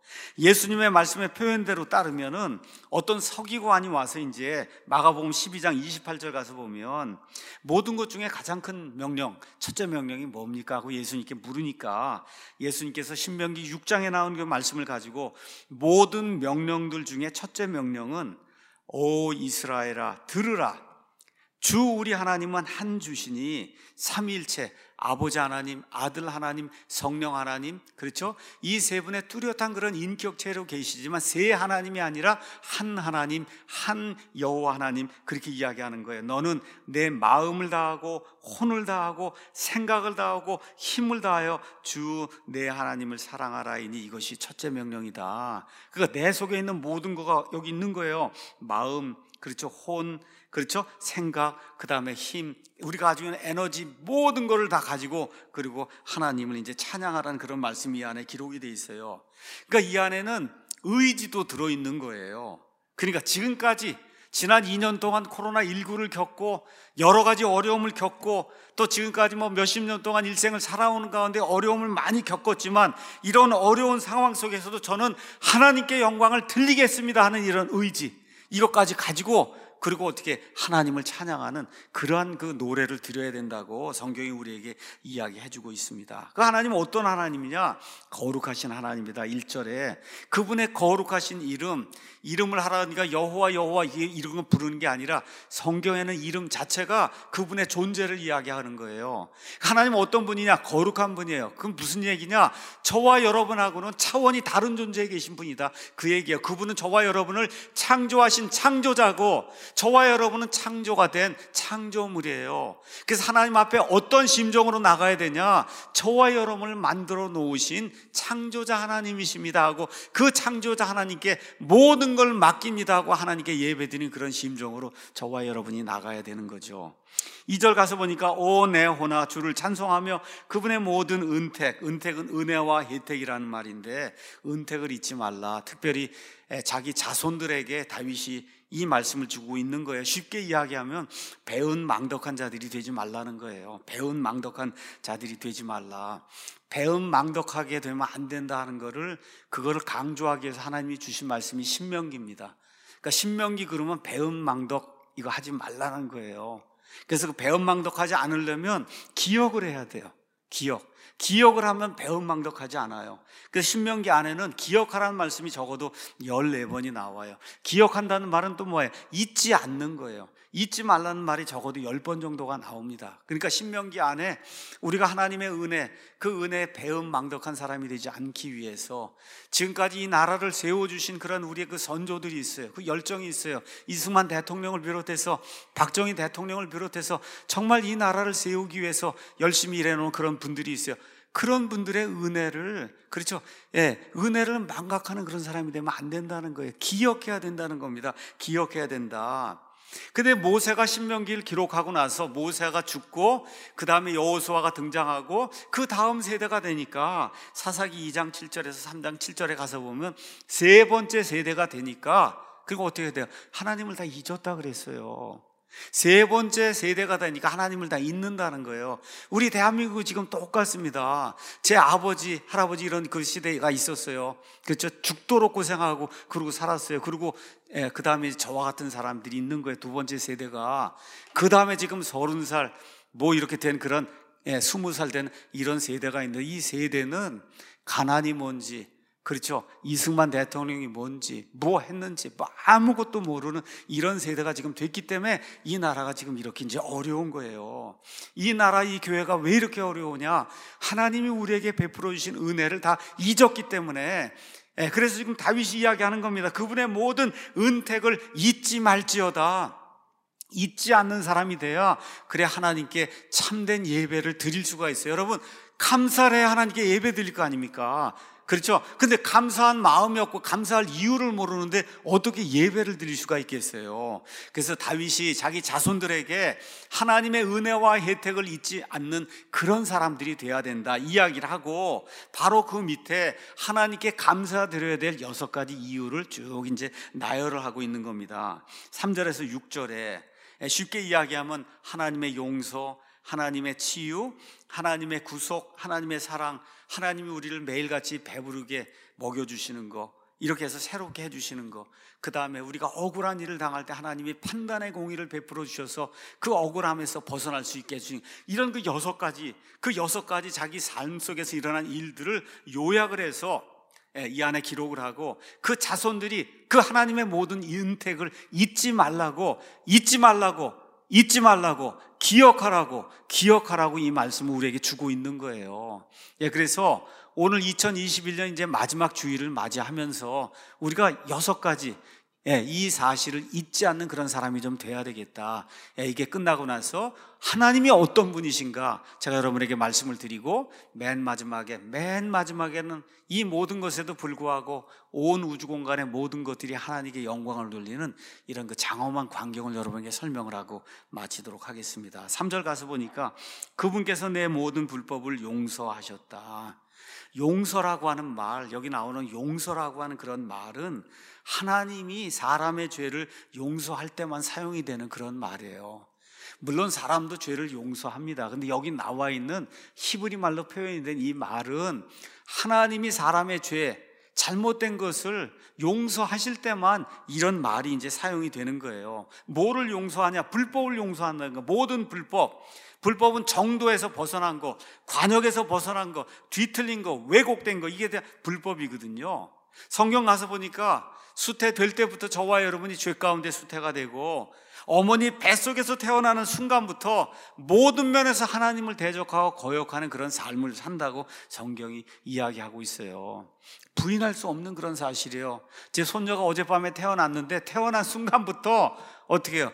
예수님의 말씀의 표현대로 따르면은 어떤 서기관이 와서 이제 마가복음 12장 28절 가서 보면 모든 것 중에 가장 큰 명령, 첫째 명령이 뭡니까? 하고 예수님께 물으니까 예수님께서 신명기 6장에 나온 그 말씀을 가지고 모든 명령들 중에 첫째 명령은 오 이스라엘아 들으라. 주 우리 하나님은 한 주시니 삼위일체 아버지 하나님, 아들 하나님, 성령 하나님, 그렇죠? 이 세 분의 뚜렷한 그런 인격체로 계시지만 세 하나님이 아니라 한 하나님, 한 여호와 하나님, 그렇게 이야기하는 거예요. 너는 내 마음을 다하고 혼을 다하고 생각을 다하고 힘을 다하여 주 내 하나님을 사랑하라이니 이것이 첫째 명령이다. 그러니까 내 속에 있는 모든 거가 여기 있는 거예요. 마음, 그렇죠? 혼, 그렇죠? 생각, 그 다음에 힘, 우리가 가지고 있는 에너지 모든 것을 다 가지고 그리고 하나님을 이제 찬양하라는 그런 말씀이 이 안에 기록이 돼 있어요. 그러니까 이 안에는 의지도 들어있는 거예요. 그러니까 지금까지 지난 2년 동안 코로나19를 겪고 여러 가지 어려움을 겪고 또 지금까지 뭐 몇십 년 동안 일생을 살아오는 가운데 어려움을 많이 겪었지만 이런 어려운 상황 속에서도 저는 하나님께 영광을 드리겠습니다 하는 이런 의지, 이것까지 가지고 그리고 어떻게 하나님을 찬양하는 그러한 그 노래를 드려야 된다고 성경이 우리에게 이야기해주고 있습니다. 그 하나님은 어떤 하나님이냐? 거룩하신 하나님이다. 1절에 그분의 거룩하신 이름을 하라니까 여호와 여호와 이름을 부르는 게 아니라 성경에는 이름 자체가 그분의 존재를 이야기하는 거예요. 하나님은 어떤 분이냐? 거룩한 분이에요. 그럼 무슨 얘기냐? 저와 여러분하고는 차원이 다른 존재에 계신 분이다. 그 얘기예요. 그분은 저와 여러분을 창조하신 창조자고 저와 여러분은 창조가 된 창조물이에요. 그래서 하나님 앞에 어떤 심정으로 나가야 되냐? 저와 여러분을 만들어 놓으신 창조자 하나님이십니다 하고 그 창조자 하나님께 모든 걸 맡깁니다 하고 하나님께 예배드리는 그런 심정으로 저와 여러분이 나가야 되는 거죠. 2절 가서 보니까 오 내 혼아 주를 찬송하며 그분의 모든 은택은 은혜와 혜택이라는 말인데 은택을 잊지 말라. 특별히 자기 자손들에게 다윗이 이 말씀을 주고 있는 거예요. 쉽게 이야기하면 배은 망덕한 자들이 되지 말라는 거예요. 배은 망덕한 자들이 되지 말라. 배은 망덕하게 되면 안 된다 하는 그거를 강조하기 위해서 하나님이 주신 말씀이 신명기입니다. 그러니까 신명기 그러면 배은 망덕 이거 하지 말라는 거예요. 그래서 그 배은망덕하지 않으려면 기억을 해야 돼요. 기억을 하면 배은망덕하지 않아요. 그래서 신명기 안에는 기억하라는 말씀이 적어도 14번이 나와요. 기억한다는 말은 또 뭐예요? 잊지 않는 거예요. 잊지 말라는 말이 적어도 10번 정도가 나옵니다. 그러니까 신명기 안에 우리가 하나님의 은혜, 그 은혜에 배은망덕한 사람이 되지 않기 위해서 지금까지 이 나라를 세워주신 그런 우리의 그 선조들이 있어요. 그 열정이 있어요. 이승만 대통령을 비롯해서 박정희 대통령을 비롯해서 정말 이 나라를 세우기 위해서 열심히 일해놓은 그런 분들이 있어요. 그런 분들의 은혜를, 그렇죠? 예, 은혜를 망각하는 그런 사람이 되면 안 된다는 거예요. 기억해야 된다는 겁니다. 기억해야 된다. 근데 모세가 신명기를 기록하고 나서 모세가 죽고 그 다음에 여호수아가 등장하고 그 다음 세대가 되니까 사사기 2장 7절에서 3장 7절에 가서 보면 세 번째 세대가 되니까 그리고 어떻게 돼요? 하나님을 다 잊었다 그랬어요. 세 번째 세대가 되니까 하나님을 다 잊는다는 거예요. 우리 대한민국 지금 똑같습니다. 제 아버지, 할아버지 이런 그 시대가 있었어요. 그렇죠? 죽도록 고생하고 그러고 살았어요. 그리고 그 다음에 저와 같은 사람들이 있는 거예요. 두 번째 세대가. 그 다음에 지금 30살 뭐 이렇게 된 그런 20살 된 이런 세대가 있는데 이 세대는 가난이 뭔지, 그렇죠? 이승만 대통령이 뭔지, 뭐 했는지, 뭐 아무것도 모르는 이런 세대가 지금 됐기 때문에 이 나라가 지금 이렇게 이제 어려운 거예요. 이 나라, 이 교회가 왜 이렇게 어려우냐? 하나님이 우리에게 베풀어 주신 은혜를 다 잊었기 때문에. 그래서 지금 다윗이 이야기하는 겁니다. 그분의 모든 은택을 잊지 말지어다. 잊지 않는 사람이 돼야 그래 하나님께 참된 예배를 드릴 수가 있어요. 여러분, 감사를 해야 하나님께 예배 드릴 거 아닙니까? 그렇죠? 근데 감사한 마음이 없고 감사할 이유를 모르는데 어떻게 예배를 드릴 수가 있겠어요? 그래서 다윗이 자기 자손들에게 하나님의 은혜와 혜택을 잊지 않는 그런 사람들이 돼야 된다 이야기를 하고 바로 그 밑에 하나님께 감사드려야 될 6가지 이유를 쭉 이제 나열을 하고 있는 겁니다. 3절에서 6절에 쉽게 이야기하면 하나님의 용서, 하나님의 치유, 하나님의 구속, 하나님의 사랑, 하나님이 우리를 매일같이 배부르게 먹여주시는 거, 이렇게 해서 새롭게 해주시는 거, 그 다음에 우리가 억울한 일을 당할 때 하나님이 판단의 공의를 베풀어 주셔서 그 억울함에서 벗어날 수 있게 해주신, 이런 그 여섯 가지 자기 삶 속에서 일어난 일들을 요약을 해서 이 안에 기록을 하고, 그 자손들이 그 하나님의 모든 은택을 잊지 말라고 기억하라고 이 말씀을 우리에게 주고 있는 거예요. 그래서 오늘 2021년 이제 마지막 주일을 맞이하면서 우리가 여섯 가지 이 사실을 잊지 않는 그런 사람이 좀 돼야 되겠다. 이게 끝나고 나서 하나님이 어떤 분이신가 제가 여러분에게 말씀을 드리고, 맨 마지막에는 이 모든 것에도 불구하고 온 우주 공간의 모든 것들이 하나님께 영광을 돌리는 이런 그 장엄한 광경을 여러분에게 설명을 하고 마치도록 하겠습니다. 3절 가서 보니까 그분께서 내 모든 불법을 용서하셨다. 용서라고 하는 말, 여기 나오는 용서라고 하는 그런 말은 하나님이 사람의 죄를 용서할 때만 사용이 되는 그런 말이에요. 물론 사람도 죄를 용서합니다. 근데 여기 나와 있는 히브리 말로 표현이 된 이 말은 하나님이 사람의 죄, 잘못된 것을 용서하실 때만 이런 말이 이제 사용이 되는 거예요. 뭐를 용서하냐? 불법을 용서한다는 거. 모든 불법은 정도에서 벗어난 거, 관역에서 벗어난 거, 뒤틀린 거, 왜곡된 거, 이게 다 불법이거든요. 성경 가서 보니까 수태될 때부터 저와 여러분이 죄 가운데 수태가 되고, 어머니 뱃속에서 태어나는 순간부터 모든 면에서 하나님을 대적하고 거역하는 그런 삶을 산다고 성경이 이야기하고 있어요. 부인할 수 없는 그런 사실이에요. 제 손녀가 어젯밤에 태어났는데 태어난 순간부터 어떻게 해요?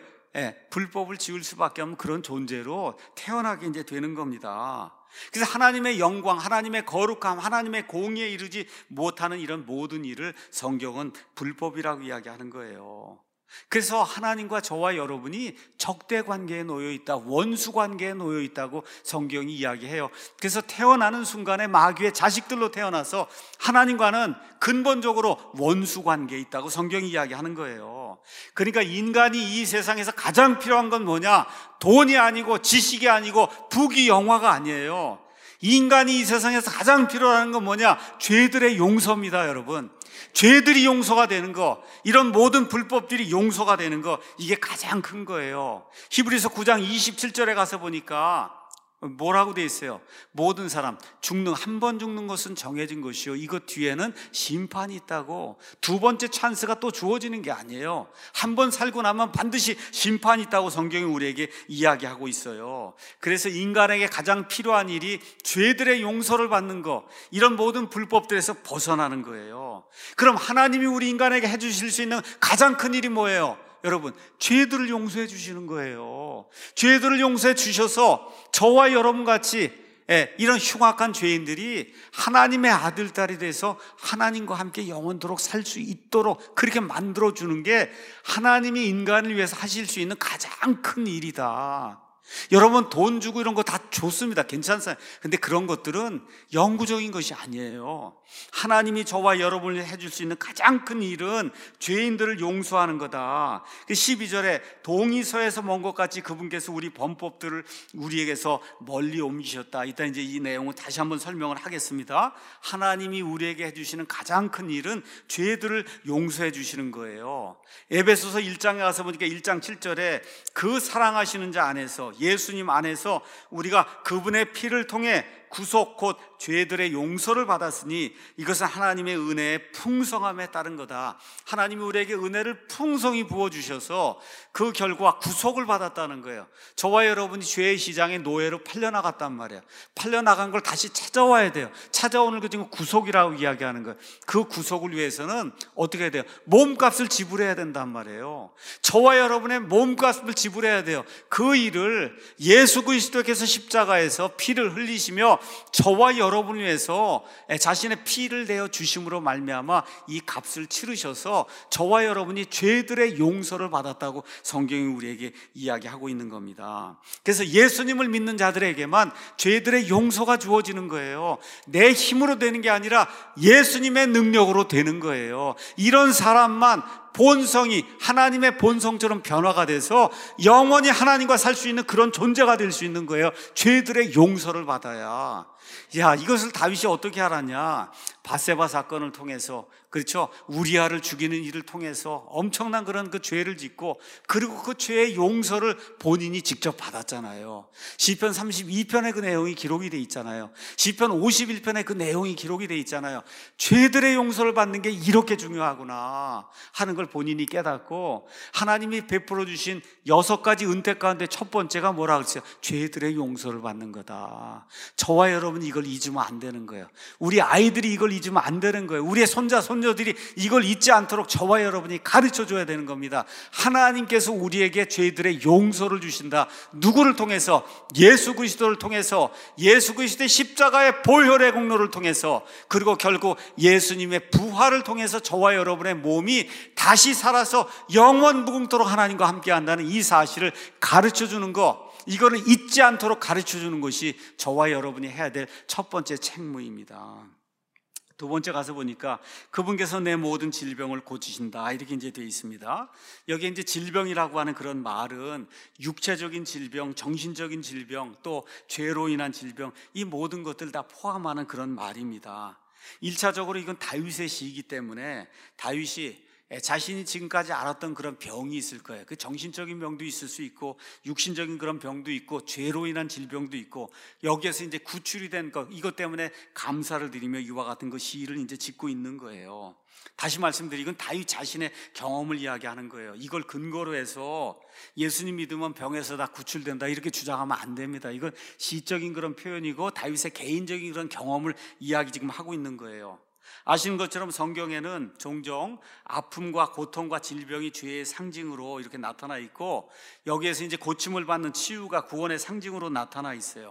불법을 지을 수밖에 없는 그런 존재로 태어나게 이제 되는 겁니다. 그래서 하나님의 영광, 하나님의 거룩함, 하나님의 공의에 이르지 못하는 이런 모든 일을 성경은 불법이라고 이야기하는 거예요. 그래서 하나님과 저와 여러분이 적대 관계에 놓여 있다, 원수 관계에 놓여 있다고 성경이 이야기해요. 그래서 태어나는 순간에 마귀의 자식들로 태어나서 하나님과는 근본적으로 원수 관계에 있다고 성경이 이야기하는 거예요. 그러니까 인간이 이 세상에서 가장 필요한 건 뭐냐? 돈이 아니고 지식이 아니고 부귀 영화가 아니에요. 인간이 이 세상에서 가장 필요한 건 뭐냐? 죄들의 용서입니다, 여러분. 죄들이 용서가 되는 거, 이런 모든 불법들이 용서가 되는 거, 이게 가장 큰 거예요. 히브리서 9장 27절에 가서 보니까 뭐라고 돼 있어요? 모든 사람 한 번 죽는 것은 정해진 것이요, 이것 뒤에는 심판이 있다고. 두 번째 찬스가 또 주어지는 게 아니에요. 한 번 살고 나면 반드시 심판이 있다고 성경이 우리에게 이야기하고 있어요. 그래서 인간에게 가장 필요한 일이 죄들의 용서를 받는 거, 이런 모든 불법들에서 벗어나는 거예요. 그럼 하나님이 우리 인간에게 해주실 수 있는 가장 큰 일이 뭐예요? 여러분, 죄들을 용서해 주시는 거예요. 죄들을 용서해 주셔서 저와 여러분같이 이런 흉악한 죄인들이 하나님의 아들, 딸이 돼서 하나님과 함께 영원토록 살 수 있도록 그렇게 만들어주는 게 하나님이 인간을 위해서 하실 수 있는 가장 큰 일이다. 여러분, 돈 주고 이런 거 다 좋습니다. 괜찮아요. 근데 그런 것들은 영구적인 것이 아니에요. 하나님이 저와 여러분을 해줄 수 있는 가장 큰 일은 죄인들을 용서하는 거다. 12절에 동이서에서 먼 것 같이 그분께서 우리 범법들을 우리에게서 멀리 옮기셨다. 이따 이제 이 내용을 다시 한번 설명을 하겠습니다. 하나님이 우리에게 해주시는 가장 큰 일은 죄들을 용서해 주시는 거예요. 에베소서 1장에 가서 보니까 1장 7절에 그 사랑하시는 자 안에서, 예수님 안에서 우리가 그분의 피를 통해 구속 곧 죄들의 용서를 받았으니 이것은 하나님의 은혜의 풍성함에 따른 거다. 하나님이 우리에게 은혜를 풍성히 부어주셔서 그 결과 구속을 받았다는 거예요. 저와 여러분이 죄의 시장에 노예로 팔려나갔단 말이에요. 팔려나간 걸 다시 찾아와야 돼요. 찾아오는 것 지금 구속이라고 이야기하는 거예요. 그 구속을 위해서는 어떻게 해야 돼요? 몸값을 지불해야 된단 말이에요. 저와 여러분의 몸값을 지불해야 돼요. 그 일을 예수 그리스도께서 십자가에서 피를 흘리시며 저와 여러분을 위해서 자신의 피를 내어 주심으로 말미암아 이 값을 치르셔서 저와 여러분이 죄들의 용서를 받았다고 성경이 우리에게 이야기하고 있는 겁니다. 그래서 예수님을 믿는 자들에게만 죄들의 용서가 주어지는 거예요. 내 힘으로 되는 게 아니라 예수님의 능력으로 되는 거예요. 이런 사람만 본성이 하나님의 본성처럼 변화가 돼서 영원히 하나님과 살 수 있는 그런 존재가 될 수 있는 거예요. 죄들의 용서를 받아야. 이것을 다윗이 어떻게 알았냐? 밧세바 사건을 통해서, 그렇죠? 우리아를 죽이는 일을 통해서 엄청난 그런 그 죄를 짓고, 그리고 그 죄의 용서를 본인이 직접 받았잖아요. 시편 32편에 그 내용이 기록이 돼 있잖아요. 시편 51편에 그 내용이 기록이 돼 있잖아요. 죄들의 용서를 받는 게 이렇게 중요하구나 하는 걸 본인이 깨닫고, 하나님이 베풀어 주신 6가지 은혜 가운데 첫 번째가 뭐라 그랬어요? 죄들의 용서를 받는 거다. 저와 여러분 이걸 잊으면 안 되는 거예요. 우리 아이들이 이걸 잊으면 안 되는 거예요. 우리의 손자 손녀들이 이걸 잊지 않도록 저와 여러분이 가르쳐 줘야 되는 겁니다. 하나님께서 우리에게 죄들의 용서를 주신다. 누구를 통해서? 예수 그리스도를 통해서, 예수 그리스도의 십자가의 보혈의 공로를 통해서, 그리고 결국 예수님의 부활을 통해서 저와 여러분의 몸이 다시 살아서 영원 무궁토록 하나님과 함께 한다는 이 사실을 가르쳐 주는 거, 이거를 잊지 않도록 가르쳐 주는 것이 저와 여러분이 해야 될 첫 번째 책무입니다. 두 번째 가서 보니까 그분께서 내 모든 질병을 고치신다, 이렇게 이제 되어 있습니다. 여기 이제 질병이라고 하는 그런 말은 육체적인 질병, 정신적인 질병, 또 죄로 인한 질병, 이 모든 것들 다 포함하는 그런 말입니다. 1차적으로 이건 다윗의 시이기 때문에 다윗이 자신이 지금까지 알았던 그런 병이 있을 거예요. 그 정신적인 병도 있을 수 있고, 육신적인 그런 병도 있고, 죄로 인한 질병도 있고, 여기에서 이제 구출이 된 것, 이것 때문에 감사를 드리며 이와 같은 그 시를 이제 짓고 있는 거예요. 다시 말씀드리건 다윗 자신의 경험을 이야기하는 거예요. 이걸 근거로 해서 예수님 믿으면 병에서 다 구출된다, 이렇게 주장하면 안 됩니다. 이건 시적인 그런 표현이고 다윗의 개인적인 그런 경험을 이야기 지금 하고 있는 거예요. 아시는 것처럼 성경에는 종종 아픔과 고통과 질병이 죄의 상징으로 이렇게 나타나 있고, 여기에서 이제 고침을 받는 치유가 구원의 상징으로 나타나 있어요.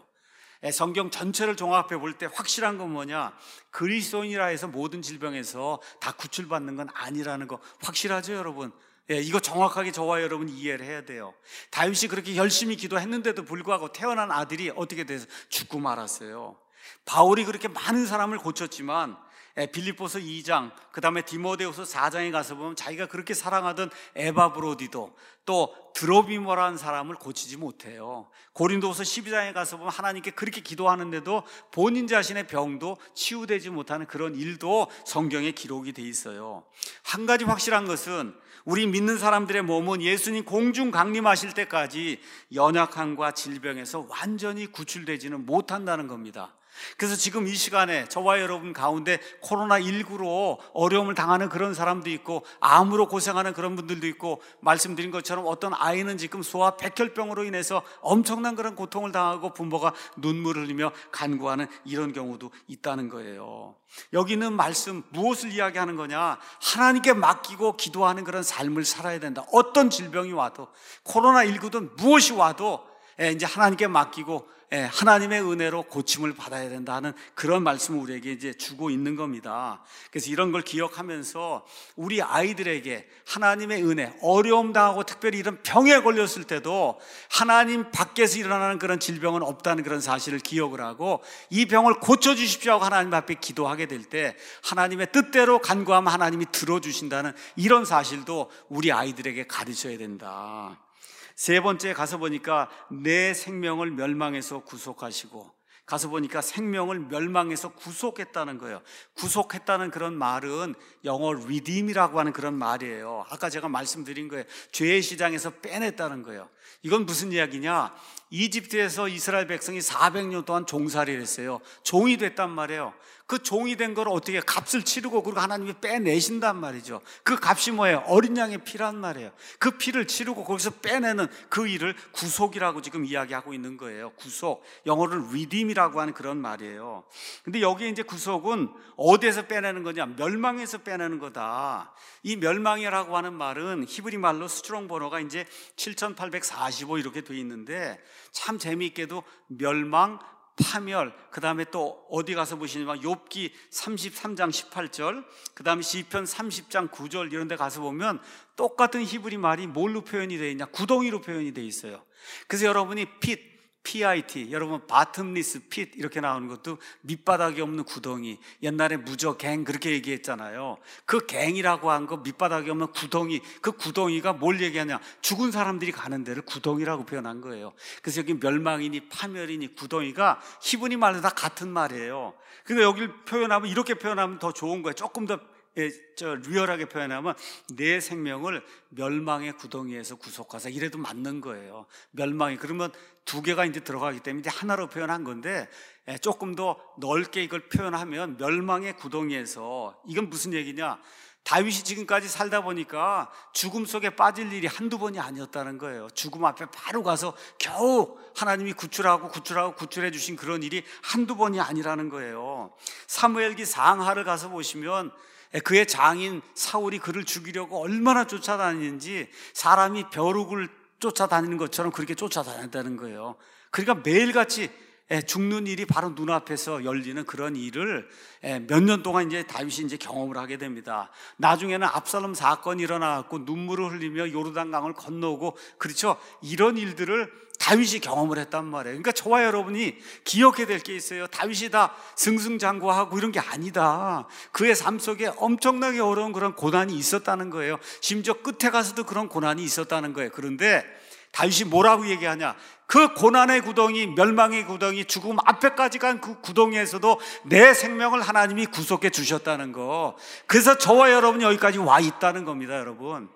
성경 전체를 종합해 볼 때 확실한 건 뭐냐? 그리스도인이라 해서 모든 질병에서 다 구출받는 건 아니라는 거 확실하죠, 여러분? 이거 정확하게 저와 여러분 이해를 해야 돼요. 다윗이 그렇게 열심히 기도했는데도 불구하고 태어난 아들이 어떻게 돼서 죽고 말았어요. 바울이 그렇게 많은 사람을 고쳤지만 빌립보서 2장, 그 다음에 디모데후서 4장에 가서 보면 자기가 그렇게 사랑하던 에바브로디도, 또 드로비모라는 사람을 고치지 못해요. 고린도후서 12장에 가서 보면 하나님께 그렇게 기도하는데도 본인 자신의 병도 치유되지 못하는 그런 일도 성경에 기록이 돼 있어요. 한 가지 확실한 것은 우리 믿는 사람들의 몸은 예수님 공중 강림하실 때까지 연약함과 질병에서 완전히 구출되지는 못한다는 겁니다. 그래서 지금 이 시간에 저와 여러분 가운데 코로나19로 어려움을 당하는 그런 사람도 있고, 암으로 고생하는 그런 분들도 있고, 말씀드린 것처럼 어떤 아이는 지금 소아 백혈병으로 인해서 엄청난 그런 고통을 당하고 부모가 눈물을 흘리며 간구하는 이런 경우도 있다는 거예요. 여기는 말씀 무엇을 이야기하는 거냐? 하나님께 맡기고 기도하는 그런 삶을 살아야 된다. 어떤 질병이 와도, 코로나19든 무엇이 와도 이제 하나님께 맡기고 하나님의 은혜로 고침을 받아야 된다는 그런 말씀을 우리에게 이제 주고 있는 겁니다. 그래서 이런 걸 기억하면서 우리 아이들에게 하나님의 은혜, 어려움 당하고 특별히 이런 병에 걸렸을 때도 하나님 밖에서 일어나는 그런 질병은 없다는 그런 사실을 기억을 하고, 이 병을 고쳐주십시오 하고 하나님 앞에 기도하게 될 때 하나님의 뜻대로 간구하면 하나님이 들어주신다는 이런 사실도 우리 아이들에게 가르쳐야 된다. 세 번째 가서 보니까 내 생명을 멸망에서 구속하시고, 가서 보니까 생명을 멸망에서 구속했다는 거예요. 구속했다는 그런 말은 영어 redeem이라고 하는 그런 말이에요. 아까 제가 말씀드린 거예요. 죄의 시장에서 빼냈다는 거예요. 이건 무슨 이야기냐? 이집트에서 이스라엘 백성이 400년 동안 종살이를 했어요. 종이 됐단 말이에요. 그 종이 된 걸 어떻게 값을 치르고, 그리고 하나님이 빼내신단 말이죠. 그 값이 뭐예요? 어린 양의 피란 말이에요. 그 피를 치르고 거기서 빼내는 그 일을 구속이라고 지금 이야기하고 있는 거예요. 구속, 영어를 redeem이라고 하는 그런 말이에요. 근데 여기 이제 구속은 어디에서 빼내는 거냐? 멸망에서 빼내는 거다. 이 멸망이라고 하는 말은 히브리 말로 스트롱 번호가 이제 7845 이렇게 돼 있는데, 참 재미있게도 멸망, 파멸, 그 다음에 또 어디 가서 보시냐면 욥기 33장 18절, 그 다음에 시편 30장 9절 이런 데 가서 보면 똑같은 히브리 말이 뭘로 표현이 되어 있냐? 구덩이로 표현이 되어 있어요. 그래서 여러분이 핏, PIT, 여러분 bottomless pit 이렇게 나오는 것도 밑바닥이 없는 구덩이. 옛날에 무저갱 그렇게 얘기했잖아요. 그 갱이라고 한 거 밑바닥이 없는 구덩이. 그 구덩이가 뭘 얘기하냐? 죽은 사람들이 가는 데를 구덩이라고 표현한 거예요. 그래서 여기 멸망이니 파멸이니 구덩이가 히브리 말로 다 같은 말이에요. 그러니까 여기를 표현하면 이렇게 표현하면 더 좋은 거예요. 조금 더 리얼하게 표현하면 내 생명을 멸망의 구덩이에서 구속하사, 이래도 맞는 거예요. 멸망이 그러면 두 개가 이제 들어가기 때문에 이제 하나로 표현한 건데, 조금 더 넓게 이걸 표현하면 멸망의 구덩이에서, 이건 무슨 얘기냐? 다윗이 지금까지 살다 보니까 죽음 속에 빠질 일이 한두 번이 아니었다는 거예요. 죽음 앞에 바로 가서 겨우 하나님이 구출해 주신 그런 일이 한두 번이 아니라는 거예요. 사무엘기 상하를 가서 보시면 그의 장인 사울이 그를 죽이려고 얼마나 쫓아다니는지, 사람이 벼룩을 쫓아다니는 것처럼 그렇게 쫓아다녔다는 거예요. 그러니까 매일같이 죽는 일이 바로 눈앞에서 열리는 그런 일을 몇 년 동안 이제 다윗이 이제 경험을 하게 됩니다. 나중에는 압살롬 사건이 일어나갖고 눈물을 흘리며 요르단강을 건너고, 그렇죠? 이런 일들을 다윗이 경험을 했단 말이에요. 그러니까 저와 여러분이 기억해야 될 게 있어요. 다윗이 다 승승장구하고 이런 게 아니다. 그의 삶 속에 엄청나게 어려운 그런 고난이 있었다는 거예요. 심지어 끝에 가서도 그런 고난이 있었다는 거예요. 그런데 다윗이 뭐라고 얘기하냐? 그 고난의 구덩이, 멸망의 구덩이, 죽음 앞에까지 간 그 구덩이에서도 내 생명을 하나님이 구속해 주셨다는 거. 그래서 저와 여러분이 여기까지 와 있다는 겁니다, 여러분.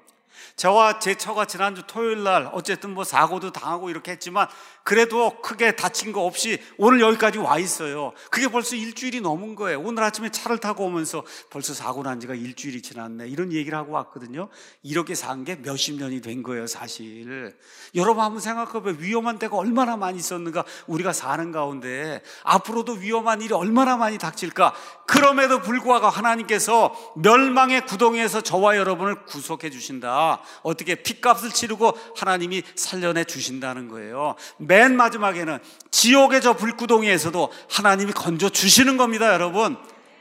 저와 제 처가 지난주 토요일 날 어쨌든 뭐 사고도 당하고 이렇게 했지만 그래도 크게 다친 거 없이 오늘 여기까지 와 있어요. 그게 벌써 일주일이 넘은 거예요. 오늘 아침에 차를 타고 오면서 벌써 사고 난 지가 일주일이 지났네, 이런 얘기를 하고 왔거든요. 이렇게 산 게 몇십 년이 된 거예요, 사실. 여러분 한번 생각해봐요. 위험한 때가 얼마나 많이 있었는가, 우리가 사는 가운데. 앞으로도 위험한 일이 얼마나 많이 닥칠까. 그럼에도 불구하고 하나님께서 멸망의 구덩이에서 저와 여러분을 구속해 주신다. 어떻게? 핏값을 치르고 하나님이 살려내 주신다는 거예요. 맨 마지막에는 지옥의 저 불구덩이에서도 하나님이 건져 주시는 겁니다, 여러분.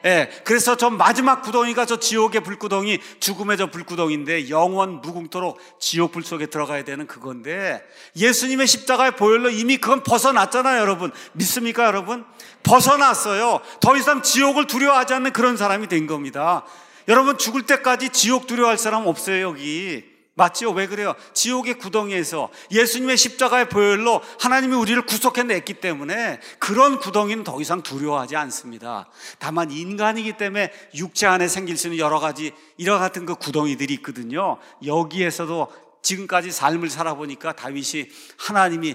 그래서 저 마지막 구덩이가 저 지옥의 불구덩이, 죽음의 저 불구덩이인데 영원 무궁토록 지옥 불 속에 들어가야 되는 그건데, 예수님의 십자가의 보혈로 이미 그건 벗어났잖아요, 여러분. 믿습니까, 여러분? 벗어났어요. 더 이상 지옥을 두려워하지 않는 그런 사람이 된 겁니다. 여러분, 죽을 때까지 지옥 두려워할 사람 없어요, 여기. 맞지요? 왜 그래요? 지옥의 구덩이에서 예수님의 십자가의 보혈로 하나님이 우리를 구속해냈기 때문에 그런 구덩이는 더 이상 두려워하지 않습니다. 다만 인간이기 때문에 육체 안에 생길 수 있는 여러 가지 이와 같은 그 구덩이들이 있거든요. 여기에서도 지금까지 삶을 살아보니까 다윗이 하나님이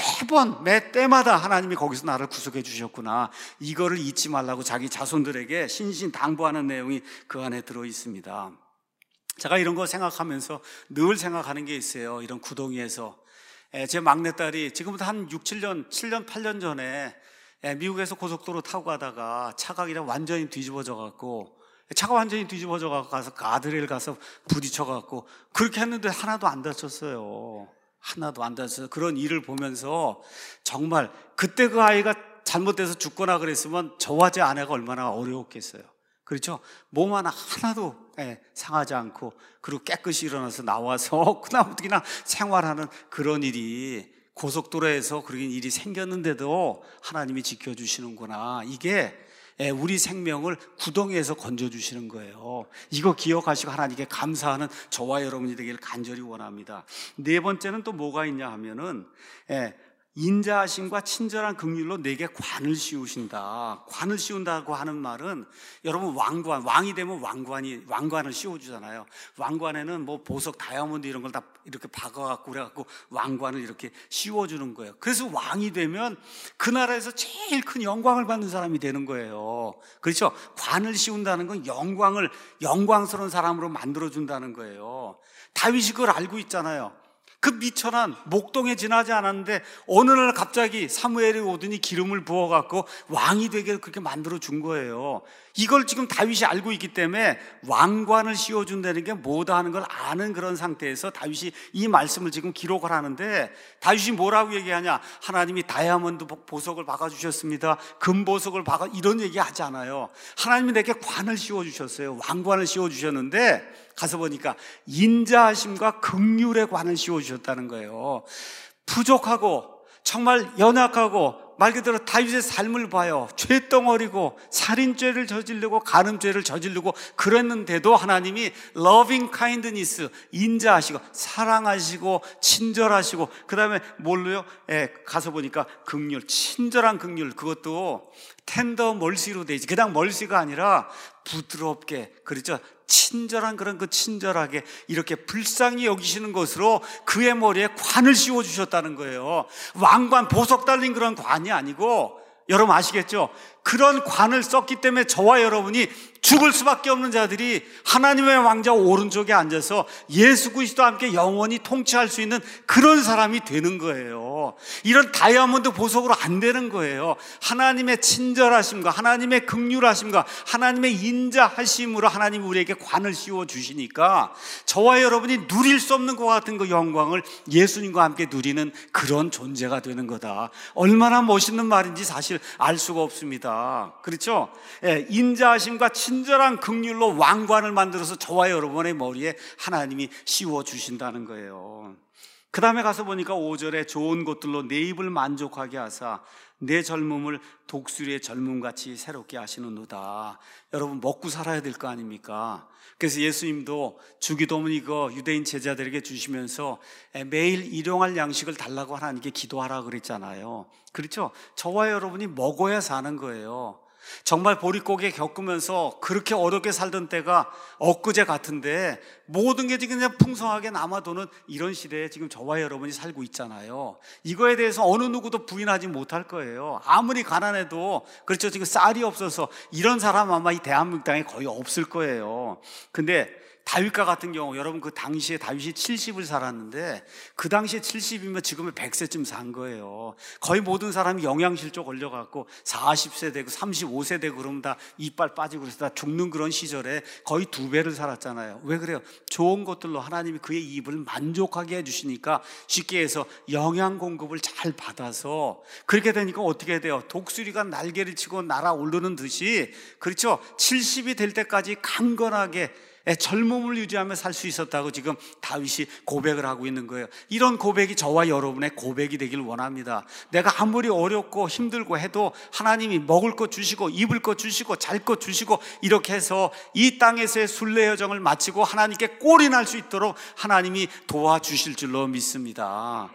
매 때마다 하나님이 거기서 나를 구속해 주셨구나, 이거를 잊지 말라고 자기 자손들에게 신신당부하는 내용이 그 안에 들어 있습니다. 제가 이런 거 생각하면서 늘 생각하는 게 있어요. 이런 구덩이에서 제 막내딸이 지금부터 한 7년 8년 전에 미국에서 고속도로 타고 가다가 차가 그냥 완전히 뒤집어져 갖고, 차가 완전히 뒤집어져 갖고 가서 가드레일 가서 부딪혀 갖고 그렇게 했는데 하나도 안 다쳤어요. 하나도 안 다쳤어요. 그런 일을 보면서 정말 그때 그 아이가 잘못돼서 죽거나 그랬으면 저와 제 아내가 얼마나 어려웠겠어요. 그렇죠? 몸 하나도 상하지 않고, 그리고 깨끗이 일어나서 나와서 그냥 어떻게 생활하는 그런 일이 고속도로에서 그런 일이 생겼는데도 하나님이 지켜주시는구나. 이게 우리 생명을 구덩이에서 건져주시는 거예요. 이거 기억하시고 하나님께 감사하는 저와 여러분이 되기를 간절히 원합니다. 네 번째는 또 뭐가 있냐 하면은 인자하심과 친절한 긍휼로 내게 관을 씌우신다. 관을 씌운다고 하는 말은, 여러분 왕이 되면 왕관을 씌워주잖아요. 왕관에는 뭐 보석, 다이아몬드 이런 걸 다 이렇게 박아갖고 그래갖고 왕관을 이렇게 씌워주는 거예요. 그래서 왕이 되면 그 나라에서 제일 큰 영광을 받는 사람이 되는 거예요. 그렇죠? 관을 씌운다는 건 영광스러운 사람으로 만들어준다는 거예요. 다윗이 그걸 알고 있잖아요. 그 미천한 목동에 지나지 않았는데 어느 날 갑자기 사무엘이 오더니 기름을 부어갖고 왕이 되게 그렇게 만들어준 거예요. 이걸 지금 다윗이 알고 있기 때문에 왕관을 씌워준다는 게 뭐다 하는 걸 아는 그런 상태에서 다윗이 이 말씀을 지금 기록을 하는데, 다윗이 뭐라고 얘기하냐? 하나님이 다이아몬드 보석을 박아주셨습니다, 금보석을 이런 얘기 하지 않아요. 하나님이 내게 관을 씌워주셨어요. 왕관을 씌워주셨는데 가서 보니까 인자하심과 긍휼의 관을 씌워주셨다는 거예요. 부족하고 정말 연약하고 말 그대로 다윗의 삶을 봐요. 죄덩어리고 살인죄를 저지르고 간음죄를 저지르고 그랬는데도 하나님이 loving kindness, 인자하시고 사랑하시고 친절하시고, 그 다음에 뭘로요? 가서 보니까 긍휼, 친절한 긍휼, 그것도 텐더 멀시로 되지, 그냥 멀시가 아니라 부드럽게, 그렇죠? 친절한 그런 그 친절하게 이렇게 불쌍히 여기시는 것으로 그의 머리에 관을 씌워주셨다는 거예요. 왕관, 보석 달린 그런 관이 아니고, 여러분 아시겠죠? 그런 관을 썼기 때문에 저와 여러분이 죽을 수밖에 없는 자들이 하나님의 왕자 오른쪽에 앉아서 예수 그리스도와 함께 영원히 통치할 수 있는 그런 사람이 되는 거예요. 이런 다이아몬드 보석으로 안 되는 거예요. 하나님의 친절하심과 하나님의 긍휼하심과 하나님의 인자하심으로 하나님이 우리에게 관을 씌워 주시니까 저와 여러분이 누릴 수 없는 것 같은 그 영광을 예수님과 함께 누리는 그런 존재가 되는 거다. 얼마나 멋있는 말인지 사실 알 수가 없습니다. 그렇죠? 인자하심과 친절한 긍휼로 왕관을 만들어서 저와 여러분의 머리에 하나님이 씌워 주신다는 거예요. 그 다음에 가서 보니까 5절에 좋은 것들로 내 입을 만족하게 하사 내 젊음을 독수리의 젊음같이 새롭게 하시는도다. 여러분 먹고 살아야 될 거 아닙니까? 그래서 예수님도 주기도문 이거 유대인 제자들에게 주시면서 매일 일용할 양식을 달라고 하나님께 기도하라 그랬잖아요. 그렇죠? 저와 여러분이 먹어야 사는 거예요. 정말 보릿고개 겪으면서 그렇게 어렵게 살던 때가 엊그제 같은데 모든 게 지금 그냥 풍성하게 남아도는 이런 시대에 지금 저와 여러분이 살고 있잖아요. 이거에 대해서 어느 누구도 부인하지 못할 거예요. 아무리 가난해도, 그렇죠, 지금 쌀이 없어서 이런 사람 아마 이 대한민국 땅에 거의 없을 거예요. 근데 다윗과 같은 경우, 여러분 그 당시에 다윗이 70을 살았는데 그 당시에 70이면 지금은 100세쯤 산 거예요. 거의 모든 사람이 영양실조 걸려갖고 40세 되고 35세 되고 그러면 다 이빨 빠지고 그래서 다 죽는 그런 시절에 거의 2배를 살았잖아요. 왜 그래요? 좋은 것들로 하나님이 그의 입을 만족하게 해주시니까 쉽게 해서 영양 공급을 잘 받아서 그렇게 되니까 어떻게 돼요? 독수리가 날개를 치고 날아오르는 듯이, 그렇죠? 70이 될 때까지 강건하게 젊음을 유지하며 살 수 있었다고 지금 다윗이 고백을 하고 있는 거예요. 이런 고백이 저와 여러분의 고백이 되길 원합니다. 내가 아무리 어렵고 힘들고 해도 하나님이 먹을 것 주시고 입을 것 주시고 잘 것 주시고 이렇게 해서 이 땅에서의 순례 여정을 마치고 하나님께 꼴이 날 수 있도록 하나님이 도와주실 줄로 믿습니다.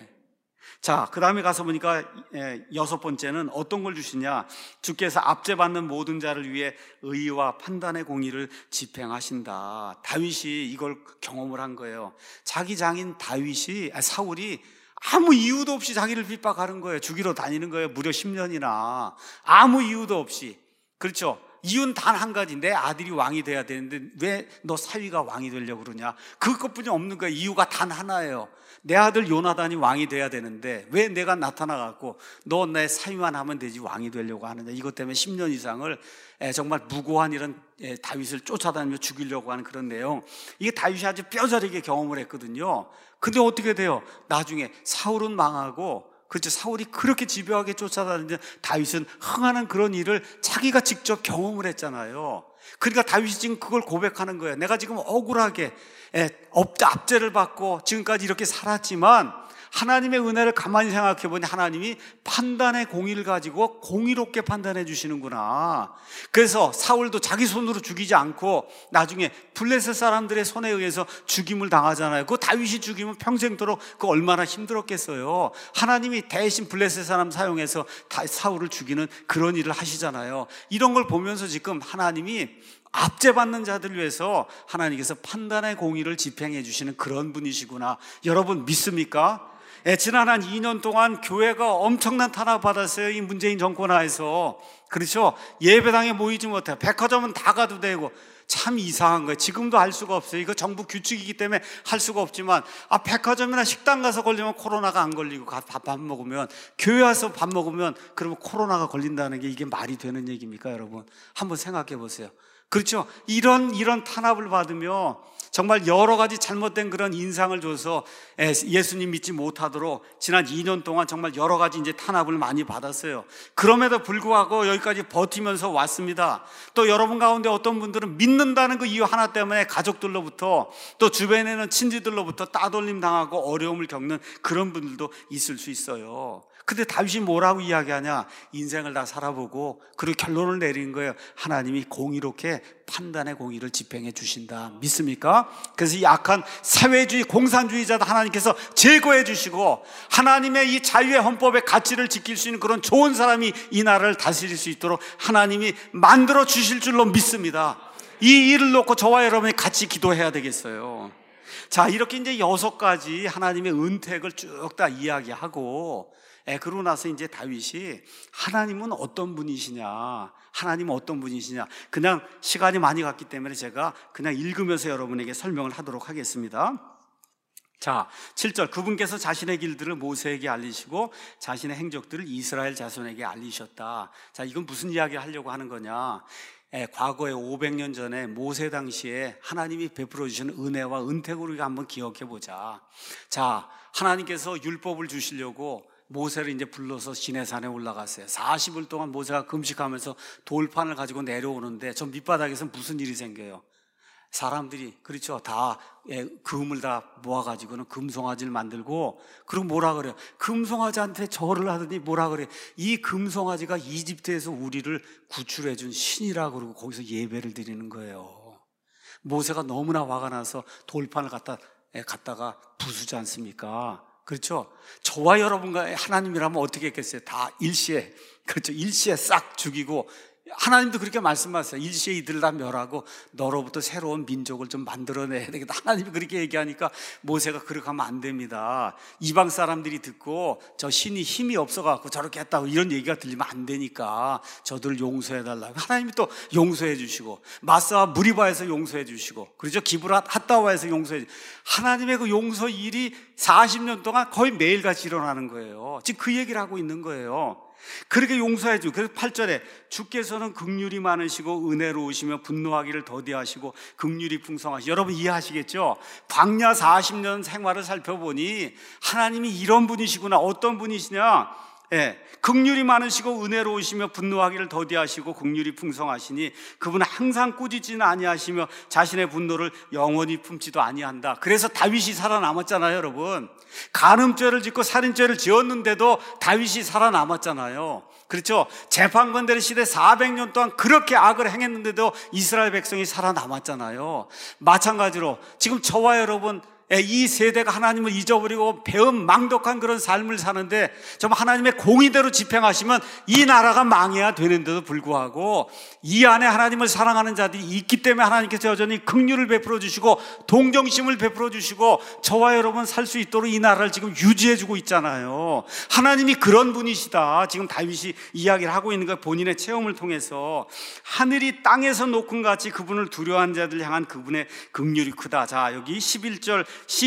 자, 그 다음에 가서 보니까 6번째는 어떤 걸 주시냐? 주께서 압제받는 모든 자를 위해 의와 판단의 공의를 집행하신다. 다윗이 이걸 경험을 한 거예요. 자기 장인 사울이 아무 이유도 없이 자기를 핍박하는 거예요. 죽이러 다니는 거예요. 무려 10년이나 아무 이유도 없이. 그렇죠? 이유는 단 한 가지, 내 아들이 왕이 돼야 되는데 왜 너 사위가 왕이 되려고 그러냐? 그것뿐이 없는 거예요. 이유가 단 하나예요. 내 아들 요나단이 왕이 돼야 되는데 왜 내가 나타나갖고 너 내 사위만 하면 되지 왕이 되려고 하느냐? 이것 때문에 10년 이상을 정말 무고한 이런 다윗을 쫓아다니며 죽이려고 하는 그런 내용, 이게 다윗이 아주 뼈저리게 경험을 했거든요. 근데 어떻게 돼요? 나중에 사울은 망하고, 그렇죠, 사울이 그렇게 집요하게 쫓아다니는데 다윗은 흥하는 그런 일을 자기가 직접 경험을 했잖아요. 그러니까 다윗이 지금 그걸 고백하는 거예요. 내가 지금 억울하게 압제를 받고 지금까지 이렇게 살았지만 하나님의 은혜를 가만히 생각해 보니 하나님이 판단의 공의를 가지고 공의롭게 판단해 주시는구나. 그래서 사울도 자기 손으로 죽이지 않고 나중에 블레셋 사람들의 손에 의해서 죽임을 당하잖아요. 그 다윗이 죽이면 평생도록 그 얼마나 힘들었겠어요. 하나님이 대신 블레셋 사람 사용해서 사울을 죽이는 그런 일을 하시잖아요. 이런 걸 보면서 지금 하나님이 압제받는 자들을 위해서 하나님께서 판단의 공의를 집행해 주시는 그런 분이시구나. 여러분 믿습니까? 지난 한 2년 동안 교회가 엄청난 탄압 받았어요. 이 문재인 정권 하에서. 그렇죠? 예배당에 모이지 못해요. 백화점은 다 가도 되고. 참 이상한 거예요. 지금도 할 수가 없어요. 이거 정부 규칙이기 때문에 할 수가 없지만 백화점이나 식당 가서 걸리면 코로나가 안 걸리고 밥 먹으면, 교회 와서 밥 먹으면 그러면 코로나가 걸린다는 게 이게 말이 되는 얘기입니까? 여러분 한번 생각해 보세요. 그렇죠? 이런 탄압을 받으며 정말 여러 가지 잘못된 그런 인상을 줘서 예수님 믿지 못하도록 지난 2년 동안 정말 여러 가지 이제 탄압을 많이 받았어요. 그럼에도 불구하고 여기까지 버티면서 왔습니다. 또 여러분 가운데 어떤 분들은 믿는다는 그 이유 하나 때문에 가족들로부터 또 주변에 있는 친지들로부터 따돌림 당하고 어려움을 겪는 그런 분들도 있을 수 있어요. 근데 다윗이 뭐라고 이야기하냐? 인생을 다 살아보고 그리고 결론을 내린 거예요. 하나님이 공의롭게 판단의 공의를 집행해 주신다. 믿습니까? 그래서 이 약한 사회주의 공산주의자도 하나님께서 제거해 주시고 하나님의 이 자유의 헌법의 가치를 지킬 수 있는 그런 좋은 사람이 이 나라를 다스릴 수 있도록 하나님이 만들어 주실 줄로 믿습니다. 이 일을 놓고 저와 여러분이 같이 기도해야 되겠어요. 자, 이렇게 이제 6가지 하나님의 은택을 쭉 다 이야기하고 그러고 나서 이제 다윗이 하나님은 어떤 분이시냐, 하나님은 어떤 분이시냐, 그냥 시간이 많이 갔기 때문에 제가 그냥 읽으면서 여러분에게 설명을 하도록 하겠습니다. 자, 7절, 그분께서 자신의 길들을 모세에게 알리시고 자신의 행적들을 이스라엘 자손에게 알리셨다. 자, 이건 무슨 이야기를 하려고 하는 거냐? 과거에 500년 전에 모세 당시에 하나님이 베풀어 주신 은혜와 은택을 우리가 한번 기억해 보자. 자, 하나님께서 율법을 주시려고 모세를 이제 불러서 시내산에 올라갔어요. 40일 동안 모세가 금식하면서 돌판을 가지고 내려오는데 저 밑바닥에서 무슨 일이 생겨요? 사람들이, 그렇죠, 다 금을 다 모아가지고는 금송아지를 만들고, 그리고 뭐라 그래요? 금송아지한테 절을 하더니 뭐라 그래요? 이 금송아지가 이집트에서 우리를 구출해 준 신이라 그러고 거기서 예배를 드리는 거예요. 모세가 너무나 화가 나서 돌판을 갖다가 부수지 않습니까? 그렇죠? 저와 여러분과 하나님이라면 어떻게 했겠어요? 다 일시에, 그렇죠, 일시에 싹 죽이고, 하나님도 그렇게 말씀하세요. 일시에 이들을 다 멸하고 너로부터 새로운 민족을 좀 만들어내야 되겠다. 하나님이 그렇게 얘기하니까 모세가 그렇게 하면 안 됩니다. 이방 사람들이 듣고 저 신이 힘이 없어갖고 저렇게 했다고 이런 얘기가 들리면 안 되니까 저들을 용서해달라고 하나님이 또 용서해 주시고, 마사와 무리바에서 용서해 주시고, 그렇죠, 기브랏 핫다와에서 용서해 주시고, 하나님의 그 용서 일이 40년 동안 거의 매일같이 일어나는 거예요. 지금 그 얘기를 하고 있는 거예요. 그렇게 용서해 주고, 그래서 8절에 주께서는 긍휼이 많으시고 은혜로우시며 분노하기를 더디하시고 긍휼이 풍성하시고, 여러분 이해하시겠죠? 광야 40년 생활을 살펴보니 하나님이 이런 분이시구나. 어떤 분이시냐? 긍휼이 많으시고 은혜로우시며 분노하기를 더디하시고 긍휼이 풍성하시니 그분은 항상 꾸짖지는 아니하시며 자신의 분노를 영원히 품지도 아니한다. 그래서 다윗이 살아남았잖아요, 여러분. 간음죄를 짓고 살인죄를 지었는데도 다윗이 살아남았잖아요. 그렇죠? 재판관들 시대 400년 동안 그렇게 악을 행했는데도 이스라엘 백성이 살아남았잖아요. 마찬가지로 지금 저와 여러분, 이 세대가 하나님을 잊어버리고 배은망덕한 그런 삶을 사는데 정말 하나님의 공의대로 집행하시면 이 나라가 망해야 되는데도 불구하고 이 안에 하나님을 사랑하는 자들이 있기 때문에 하나님께서 여전히 긍휼을 베풀어 주시고 동정심을 베풀어 주시고 저와 여러분 살 수 있도록 이 나라를 지금 유지해 주고 있잖아요. 하나님이 그런 분이시다. 지금 다윗이 이야기를 하고 있는 거, 본인의 체험을 통해서 하늘이 땅에서 높은 같이 그분을 두려워하는 자들 향한 그분의 긍휼이 크다. 자, 여기 11절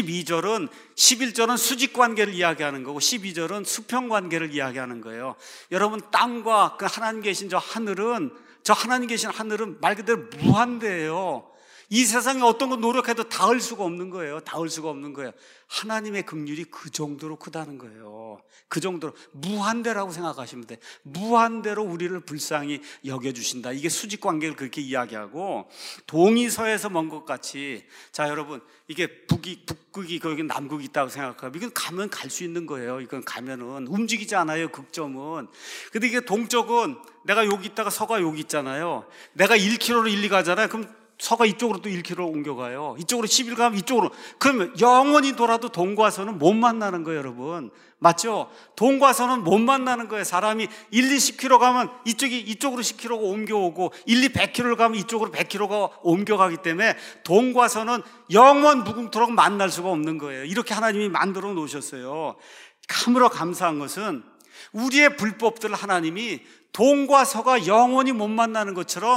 11절은 수직관계를 이야기하는 거고 12절은 수평관계를 이야기하는 거예요. 여러분, 땅과 그 하나님 계신 저 하나님 계신 하늘은 말 그대로 무한대예요. 이 세상에 어떤 거 노력해도 닿을 수가 없는 거예요. 닿을 수가 없는 거예요. 하나님의 긍휼이 그 정도로 크다는 거예요. 그 정도로 무한대라고 생각하시면 돼. 무한대로 우리를 불쌍히 여겨주신다. 이게 수직관계를 그렇게 이야기하고, 동이 서에서 먼 것 같이, 자 여러분, 이게 북극이 거기 남극이 있다고 생각하면 이건 가면 갈 수 있는 거예요. 이건 가면은 움직이지 않아요, 극점은. 근데 이게 동쪽은 내가 여기 있다가 서가 여기 있잖아요. 내가 1km로 1리 가잖아요. 그럼 서가 이쪽으로 또 1km 옮겨가요. 이쪽으로 10일 가면 이쪽으로. 그러면 영원히 돌아도 동과 서는 못 만나는 거예요, 여러분. 맞죠? 동과 서는 못 만나는 거예요. 사람이 1, 2, 10km 가면 이쪽으로 10km가 옮겨오고 1, 2, 100km를 가면 이쪽으로 100km가 옮겨가기 때문에 동과 서는 영원 무궁토록 만날 수가 없는 거예요. 이렇게 하나님이 만들어 놓으셨어요. 참으로 감사한 것은 우리의 불법들을 하나님이 동과 서가 영원히 못 만나는 것처럼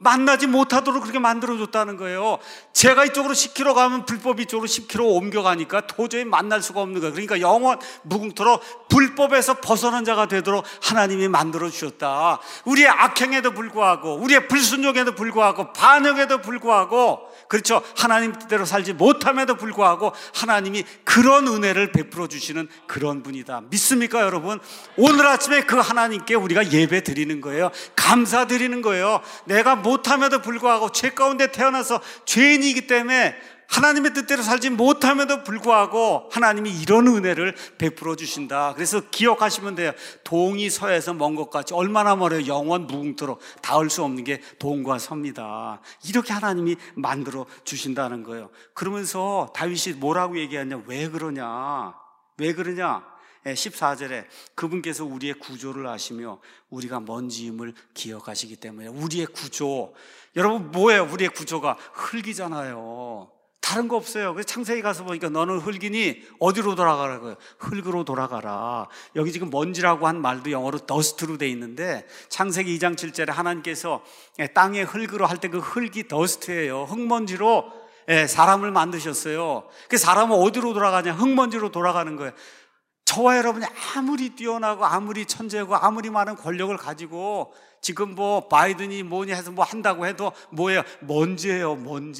만나지 못하도록 그렇게 만들어줬다는 거예요. 제가 이쪽으로 10km 가면 불법이 이쪽으로 10km 옮겨가니까 도저히 만날 수가 없는 거예요. 그러니까 영원 무궁토록 불법에서 벗어난 자가 되도록 하나님이 만들어주셨다. 우리의 악행에도 불구하고, 우리의 불순종에도 불구하고, 반역에도 불구하고, 그렇죠, 하나님 뜻대로 살지 못함에도 불구하고 하나님이 그런 은혜를 베풀어 주시는 그런 분이다. 믿습니까 여러분? 오늘 아침에 그 하나님께 우리가 예배 드리는 거예요. 감사 드리는 거예요. 내가 못함에도 불구하고, 죄 가운데 태어나서 죄인이기 때문에 하나님의 뜻대로 살지 못함에도 불구하고 하나님이 이런 은혜를 베풀어 주신다. 그래서 기억하시면 돼요. 동이 서에서 먼 것 같이 얼마나 멀어요. 영원 무궁토록 닿을 수 없는 게 동과 서입니다. 이렇게 하나님이 만들어 주신다는 거예요. 그러면서 다윗이 뭐라고 얘기하냐? 왜 그러냐? 왜 그러냐? 14절에 그분께서 우리의 구조를 아시며 우리가 먼지임을 기억하시기 때문에. 우리의 구조, 여러분 뭐예요? 우리의 구조가 흙이잖아요. 다른 거 없어요. 그래서 창세기 가서 보니까 너는 흙이니 어디로 돌아가라고요? 흙으로 돌아가라. 여기 지금 먼지라고 한 말도 영어로 dust로 돼 있는데, 창세기 2장 7절에 하나님께서 땅에 흙으로 할 때 그 흙이 dust예요. 흙먼지로 사람을 만드셨어요. 그 사람은 어디로 돌아가냐? 흙먼지로 돌아가는 거예요. 저와 여러분이 아무리 뛰어나고 아무리 천재고 아무리 많은 권력을 가지고 지금 뭐 바이든이 뭐니 해서 뭐 한다고 해도 뭐예요? 먼지예요.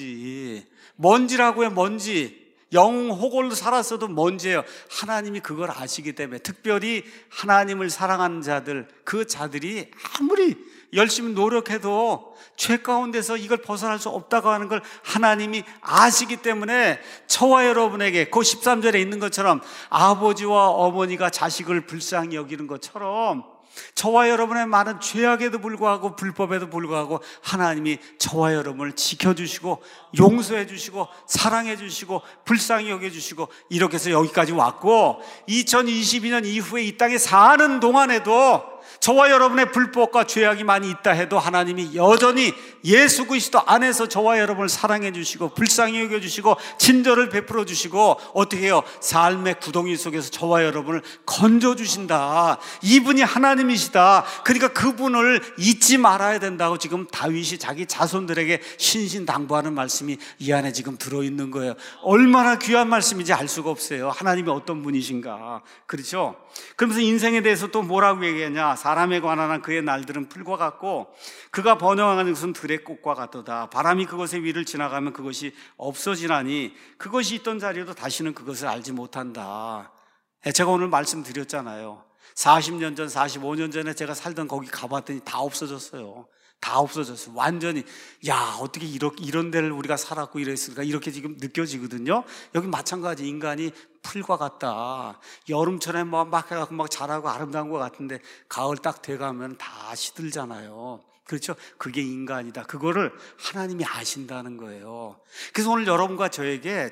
먼지라고요. 먼지. 영웅 호골로 살았어도 먼지예요. 하나님이 그걸 아시기 때문에, 특별히 하나님을 사랑하는 자들, 그 자들이 아무리 열심히 노력해도 죄 가운데서 이걸 벗어날 수 없다고 하는 걸 하나님이 아시기 때문에 저와 여러분에게 그 13절에 있는 것처럼 아버지와 어머니가 자식을 불쌍히 여기는 것처럼 저와 여러분의 많은 죄악에도 불구하고 불법에도 불구하고 하나님이 저와 여러분을 지켜주시고 용서해 주시고 사랑해 주시고 불쌍히 여겨주시고 이렇게 해서 여기까지 왔고, 2022년 이후에 이 땅에 사는 동안에도 저와 여러분의 불법과 죄악이 많이 있다 해도 하나님이 여전히 예수 그리스도 안에서 저와 여러분을 사랑해 주시고 불쌍히 여겨 주시고 친절을 베풀어 주시고 어떻게 해요? 삶의 구덩이 속에서 저와 여러분을 건져 주신다. 이분이 하나님이시다. 그러니까 그분을 잊지 말아야 된다고 지금 다윗이 자기 자손들에게 신신당부하는 말씀이 이 안에 지금 들어있는 거예요. 얼마나 귀한 말씀인지 알 수가 없어요. 하나님이 어떤 분이신가. 그렇죠? 그러면서 인생에 대해서 또 뭐라고 얘기하냐? 사람에 관한 그의 날들은 풀과 같고 그가 번영하는 것은 들의 꽃과 같도다. 바람이 그것의 위를 지나가면 그것이 없어지나니 그것이 있던 자리에도 다시는 그것을 알지 못한다. 제가 오늘 말씀드렸잖아요. 40년 전, 45년 전에 제가 살던 거기 가봤더니 다 없어졌어요. 다 없어졌어요. 완전히. 야, 어떻게 이런 데를 우리가 살았고 이랬을까? 이렇게 지금 느껴지거든요. 여기 마찬가지. 인간이 풀과 같다. 여름철에 막 해갖고 막 자라고 아름다운 것 같은데 가을 딱 돼가면 다 시들잖아요. 그렇죠? 그게 인간이다. 그거를 하나님이 아신다는 거예요. 그래서 오늘 여러분과 저에게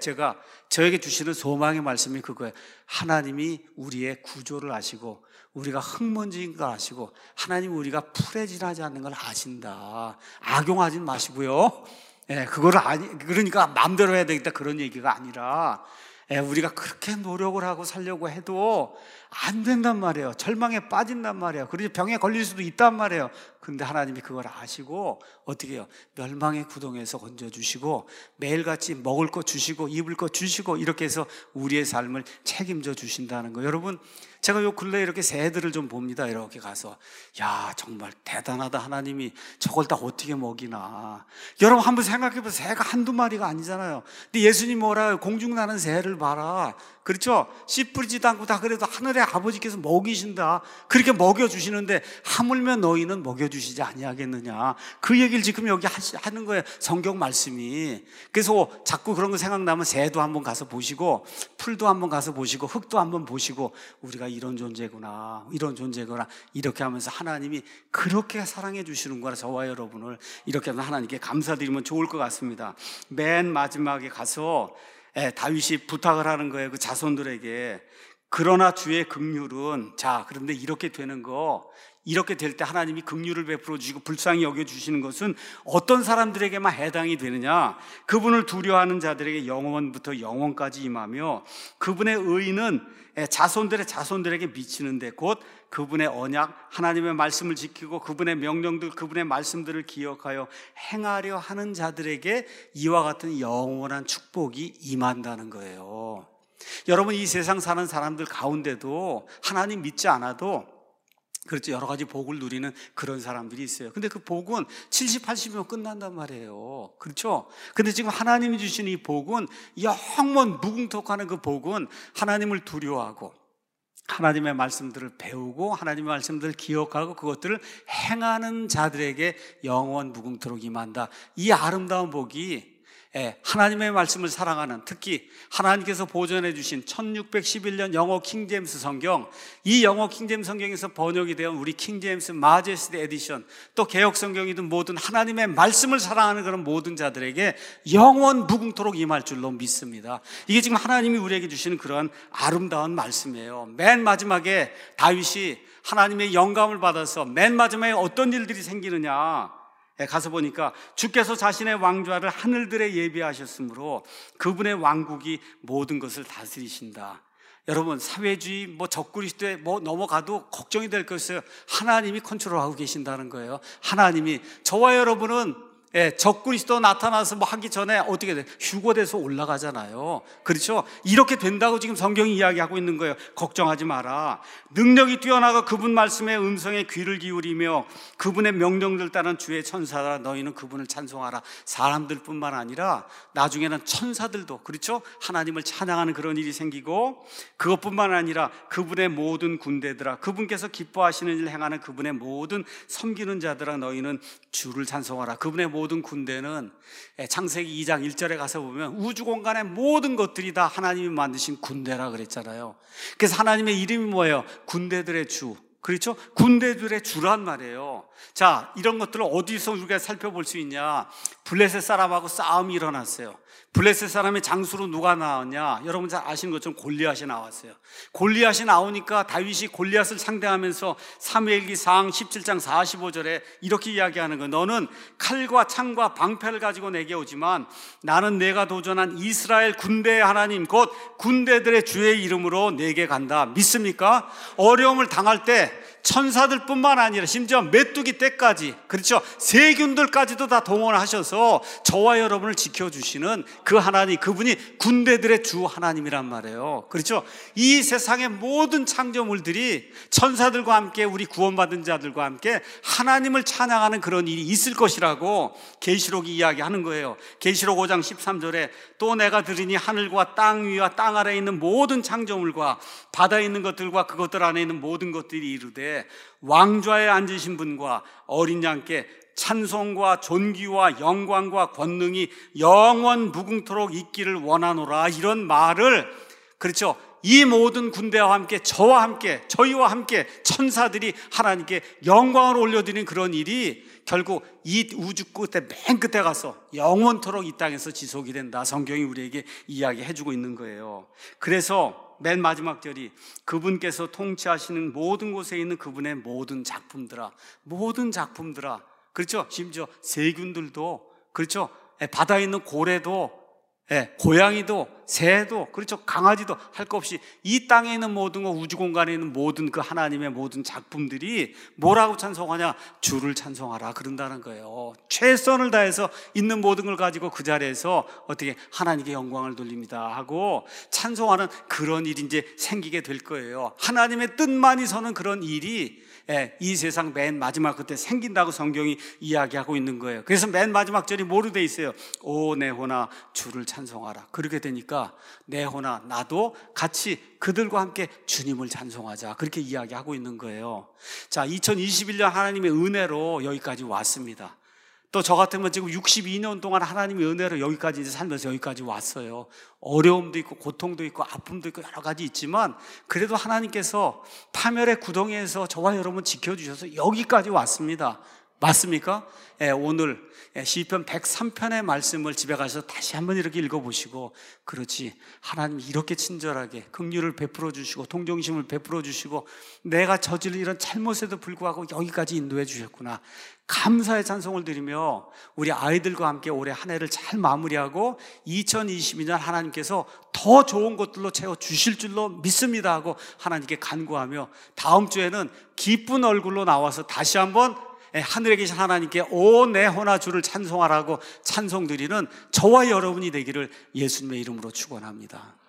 주시는 소망의 말씀이 그거예요. 하나님이 우리의 구조를 아시고 우리가 흙먼지인 걸 아시고 하나님 우리가 풀에 지나지 않는 걸 아신다. 악용하지 마시고요. 그거를 그러니까 마음대로 해야 되겠다 그런 얘기가 아니라 우리가 그렇게 노력을 하고 살려고 해도 안 된단 말이에요. 절망에 빠진단 말이에요. 그리고 병에 걸릴 수도 있단 말이에요. 근데 하나님이 그걸 아시고 어떻게 해요? 멸망의 구덩이에서 건져주시고 매일같이 먹을 거 주시고 입을 거 주시고 이렇게 해서 우리의 삶을 책임져 주신다는 거. 여러분, 제가 요 근래에 이렇게 새들을 좀 봅니다. 이렇게 가서 야, 정말 대단하다. 하나님이 저걸 다 어떻게 먹이나. 여러분 한번 생각해보세요. 새가 한두 마리가 아니잖아요. 근데 예수님 뭐라요? 공중 나는 새를 봐라. 그렇죠? 씨 뿌리지도 않고 다 그래도 하늘의 아버지께서 먹이신다. 그렇게 먹여주시는데 하물며 너희는 먹여주시지 아니하겠느냐. 그 얘기를 지금 여기 하는 거예요. 성경 말씀이. 그래서 자꾸 그런 거 생각나면 새도 한번 가서 보시고 풀도 한번 가서 보시고 흙도 한번 보시고 우리가 이런 존재구나 이렇게 하면서 하나님이 그렇게 사랑해 주시는구나. 저와 여러분을 이렇게 하면 하나님께 감사드리면 좋을 것 같습니다. 맨 마지막에 가서 다윗이 부탁을 하는 거예요. 그 자손들에게 그러나 주의 긍휼은, 자, 그런데 이렇게 되는 거, 이렇게 될 때 하나님이 긍휼을 베풀어 주시고 불쌍히 여겨 주시는 것은 어떤 사람들에게만 해당이 되느냐? 그분을 두려워하는 자들에게 영원부터 영원까지 임하며, 그분의 의는 자손들의 자손들에게 미치는데, 곧 그분의 언약, 하나님의 말씀을 지키고 그분의 명령들, 그분의 말씀들을 기억하여 행하려 하는 자들에게 이와 같은 영원한 축복이 임한다는 거예요. 여러분, 이 세상 사는 사람들 가운데도 하나님 믿지 않아도, 그렇죠, 여러 가지 복을 누리는 그런 사람들이 있어요. 근데 그 복은 70, 80이면 끝난단 말이에요. 그렇죠? 근데 지금 하나님이 주신 이 복은, 영원 무궁톡하는 그 복은 하나님을 두려워하고 하나님의 말씀들을 배우고 하나님의 말씀들을 기억하고 그것들을 행하는 자들에게 영원 무궁토록 임한다. 이 아름다운 복이 하나님의 말씀을 사랑하는, 특히 하나님께서 보존해 주신 1611년 영어 킹제임스 성경, 이 영어 킹제임스 성경에서 번역이 되어 우리 킹제임스 마제스티 에디션, 또 개역 성경이든 모든 하나님의 말씀을 사랑하는 그런 모든 자들에게 영원 무궁토록 임할 줄로 믿습니다. 이게 지금 하나님이 우리에게 주시는 그러한 아름다운 말씀이에요. 맨 마지막에 다윗이 하나님의 영감을 받아서 맨 마지막에 어떤 일들이 생기느냐, 가서 보니까 주께서 자신의 왕좌를 하늘들에 예비하셨으므로 그분의 왕국이 모든 것을 다스리신다. 여러분, 사회주의, 적그리스도에 넘어가도 걱정이 될 것을 하나님이 컨트롤하고 계신다는 거예요. 하나님이, 저와 여러분은 적그리스도 나타나서 하기 전에 어떻게 돼? 휴거돼서 올라가잖아요. 그렇죠? 이렇게 된다고 지금 성경이 이야기하고 있는 거예요. 걱정하지 마라. 능력이 뛰어나가 그분 말씀의 음성에 귀를 기울이며 그분의 명령들 따른 주의 천사라, 너희는 그분을 찬송하라. 사람들뿐만 아니라 나중에는 천사들도, 그렇죠? 하나님을 찬양하는 그런 일이 생기고, 그것뿐만 아니라 그분의 모든 군대들아, 그분께서 기뻐하시는 일을 행하는 그분의 모든 섬기는 자들아, 너희는 주를 찬송하라. 그분의 모든 군대는 창세기 2장 1절에 가서 보면 우주 공간의 모든 것들이 다 하나님이 만드신 군대라 그랬잖아요. 그래서 하나님의 이름이 뭐예요? 군대들의 주. 그렇죠? 군대들의 주란 말이에요. 자, 이런 것들을 어디서 우리가 살펴볼 수 있냐? 블레셋 사람하고 싸움이 일어났어요. 블레셋 사람의 장수로 누가 나왔냐? 여러분 잘 아시는 것처럼 골리앗이 나왔어요. 골리앗이 나오니까 다윗이 골리앗을 상대하면서 사무엘기 4장 17장 45절에 이렇게 이야기하는 거예요. 너는 칼과 창과 방패를 가지고 내게 오지만 나는 내가 도전한 이스라엘 군대의 하나님, 곧 군대들의 주의 이름으로 내게 간다. 믿습니까? 어려움을 당할 때 천사들 뿐만 아니라 심지어 메뚜기 떼까지, 그렇죠, 세균들까지도 다 동원하셔서 저와 여러분을 지켜주시는 그 하나님, 그분이 군대들의 주 하나님이란 말이에요. 그렇죠? 이 세상의 모든 창조물들이 천사들과 함께, 우리 구원받은 자들과 함께 하나님을 찬양하는 그런 일이 있을 것이라고 계시록이 이야기하는 거예요. 계시록 5장 13절에 또 내가 들으니 하늘과 땅 위와 땅 아래에 있는 모든 창조물과 바다에 있는 것들과 그것들 안에 있는 모든 것들이 이르되 왕좌에 앉으신 분과 어린 양께 찬송과 존귀와 영광과 권능이 영원 무궁토록 있기를 원하노라. 이런 말을, 그렇죠, 이 모든 군대와 함께 저와 함께, 저희와 함께 천사들이 하나님께 영광을 올려드리는 그런 일이 결국 이 우주 끝에 맨 끝에 가서 영원토록 이 땅에서 지속이 된다. 성경이 우리에게 이야기해주고 있는 거예요. 그래서 맨 마지막 절이 그분께서 통치하시는 모든 곳에 있는 그분의 모든 작품들아, 모든 작품들아, 그렇죠? 심지어 세균들도, 그렇죠? 바다에 있는 고래도, 고양이도, 새도, 그렇죠, 강아지도 할 것 없이 이 땅에 있는 모든 것, 우주 공간에 있는 모든 그 하나님의 모든 작품들이 뭐라고 찬송하냐? 주를 찬송하라 그런다는 거예요. 최선을 다해서 있는 모든 걸 가지고 그 자리에서 어떻게 하나님께 영광을 돌립니다 하고 찬송하는 그런 일이 이제 생기게 될 거예요. 하나님의 뜻만이 서는 그런 일이 이 세상 맨 마지막 그때 생긴다고 성경이 이야기하고 있는 거예요. 그래서 맨 마지막 절이 뭐로 돼 있어요? 오 내호나 주를 찬송하라. 그렇게 되니까 내호나 나도 같이 그들과 함께 주님을 찬송하자, 그렇게 이야기하고 있는 거예요. 자, 2021년 하나님의 은혜로 여기까지 왔습니다. 또 저 같으면 지금 62년 동안 하나님의 은혜로 여기까지 이제 살면서 여기까지 왔어요. 어려움도 있고 고통도 있고 아픔도 있고 여러 가지 있지만 그래도 하나님께서 파멸의 구덩이에서 저와 여러분 지켜주셔서 여기까지 왔습니다. 맞습니까? 오늘 시편 103편의 말씀을 집에 가서 다시 한번 이렇게 읽어보시고, 그렇지, 하나님이 이렇게 친절하게 긍휼을 베풀어 주시고 동정심을 베풀어 주시고 내가 저지른 이런 잘못에도 불구하고 여기까지 인도해 주셨구나, 감사의 찬송을 드리며 우리 아이들과 함께 올해 한 해를 잘 마무리하고 2022년 하나님께서 더 좋은 것들로 채워 주실 줄로 믿습니다 하고 하나님께 간구하며, 다음 주에는 기쁜 얼굴로 나와서 다시 한번 하늘에 계신 하나님께 오 내 혼아 주를 찬송하라고 찬송드리는 저와 여러분이 되기를 예수님의 이름으로 축원합니다.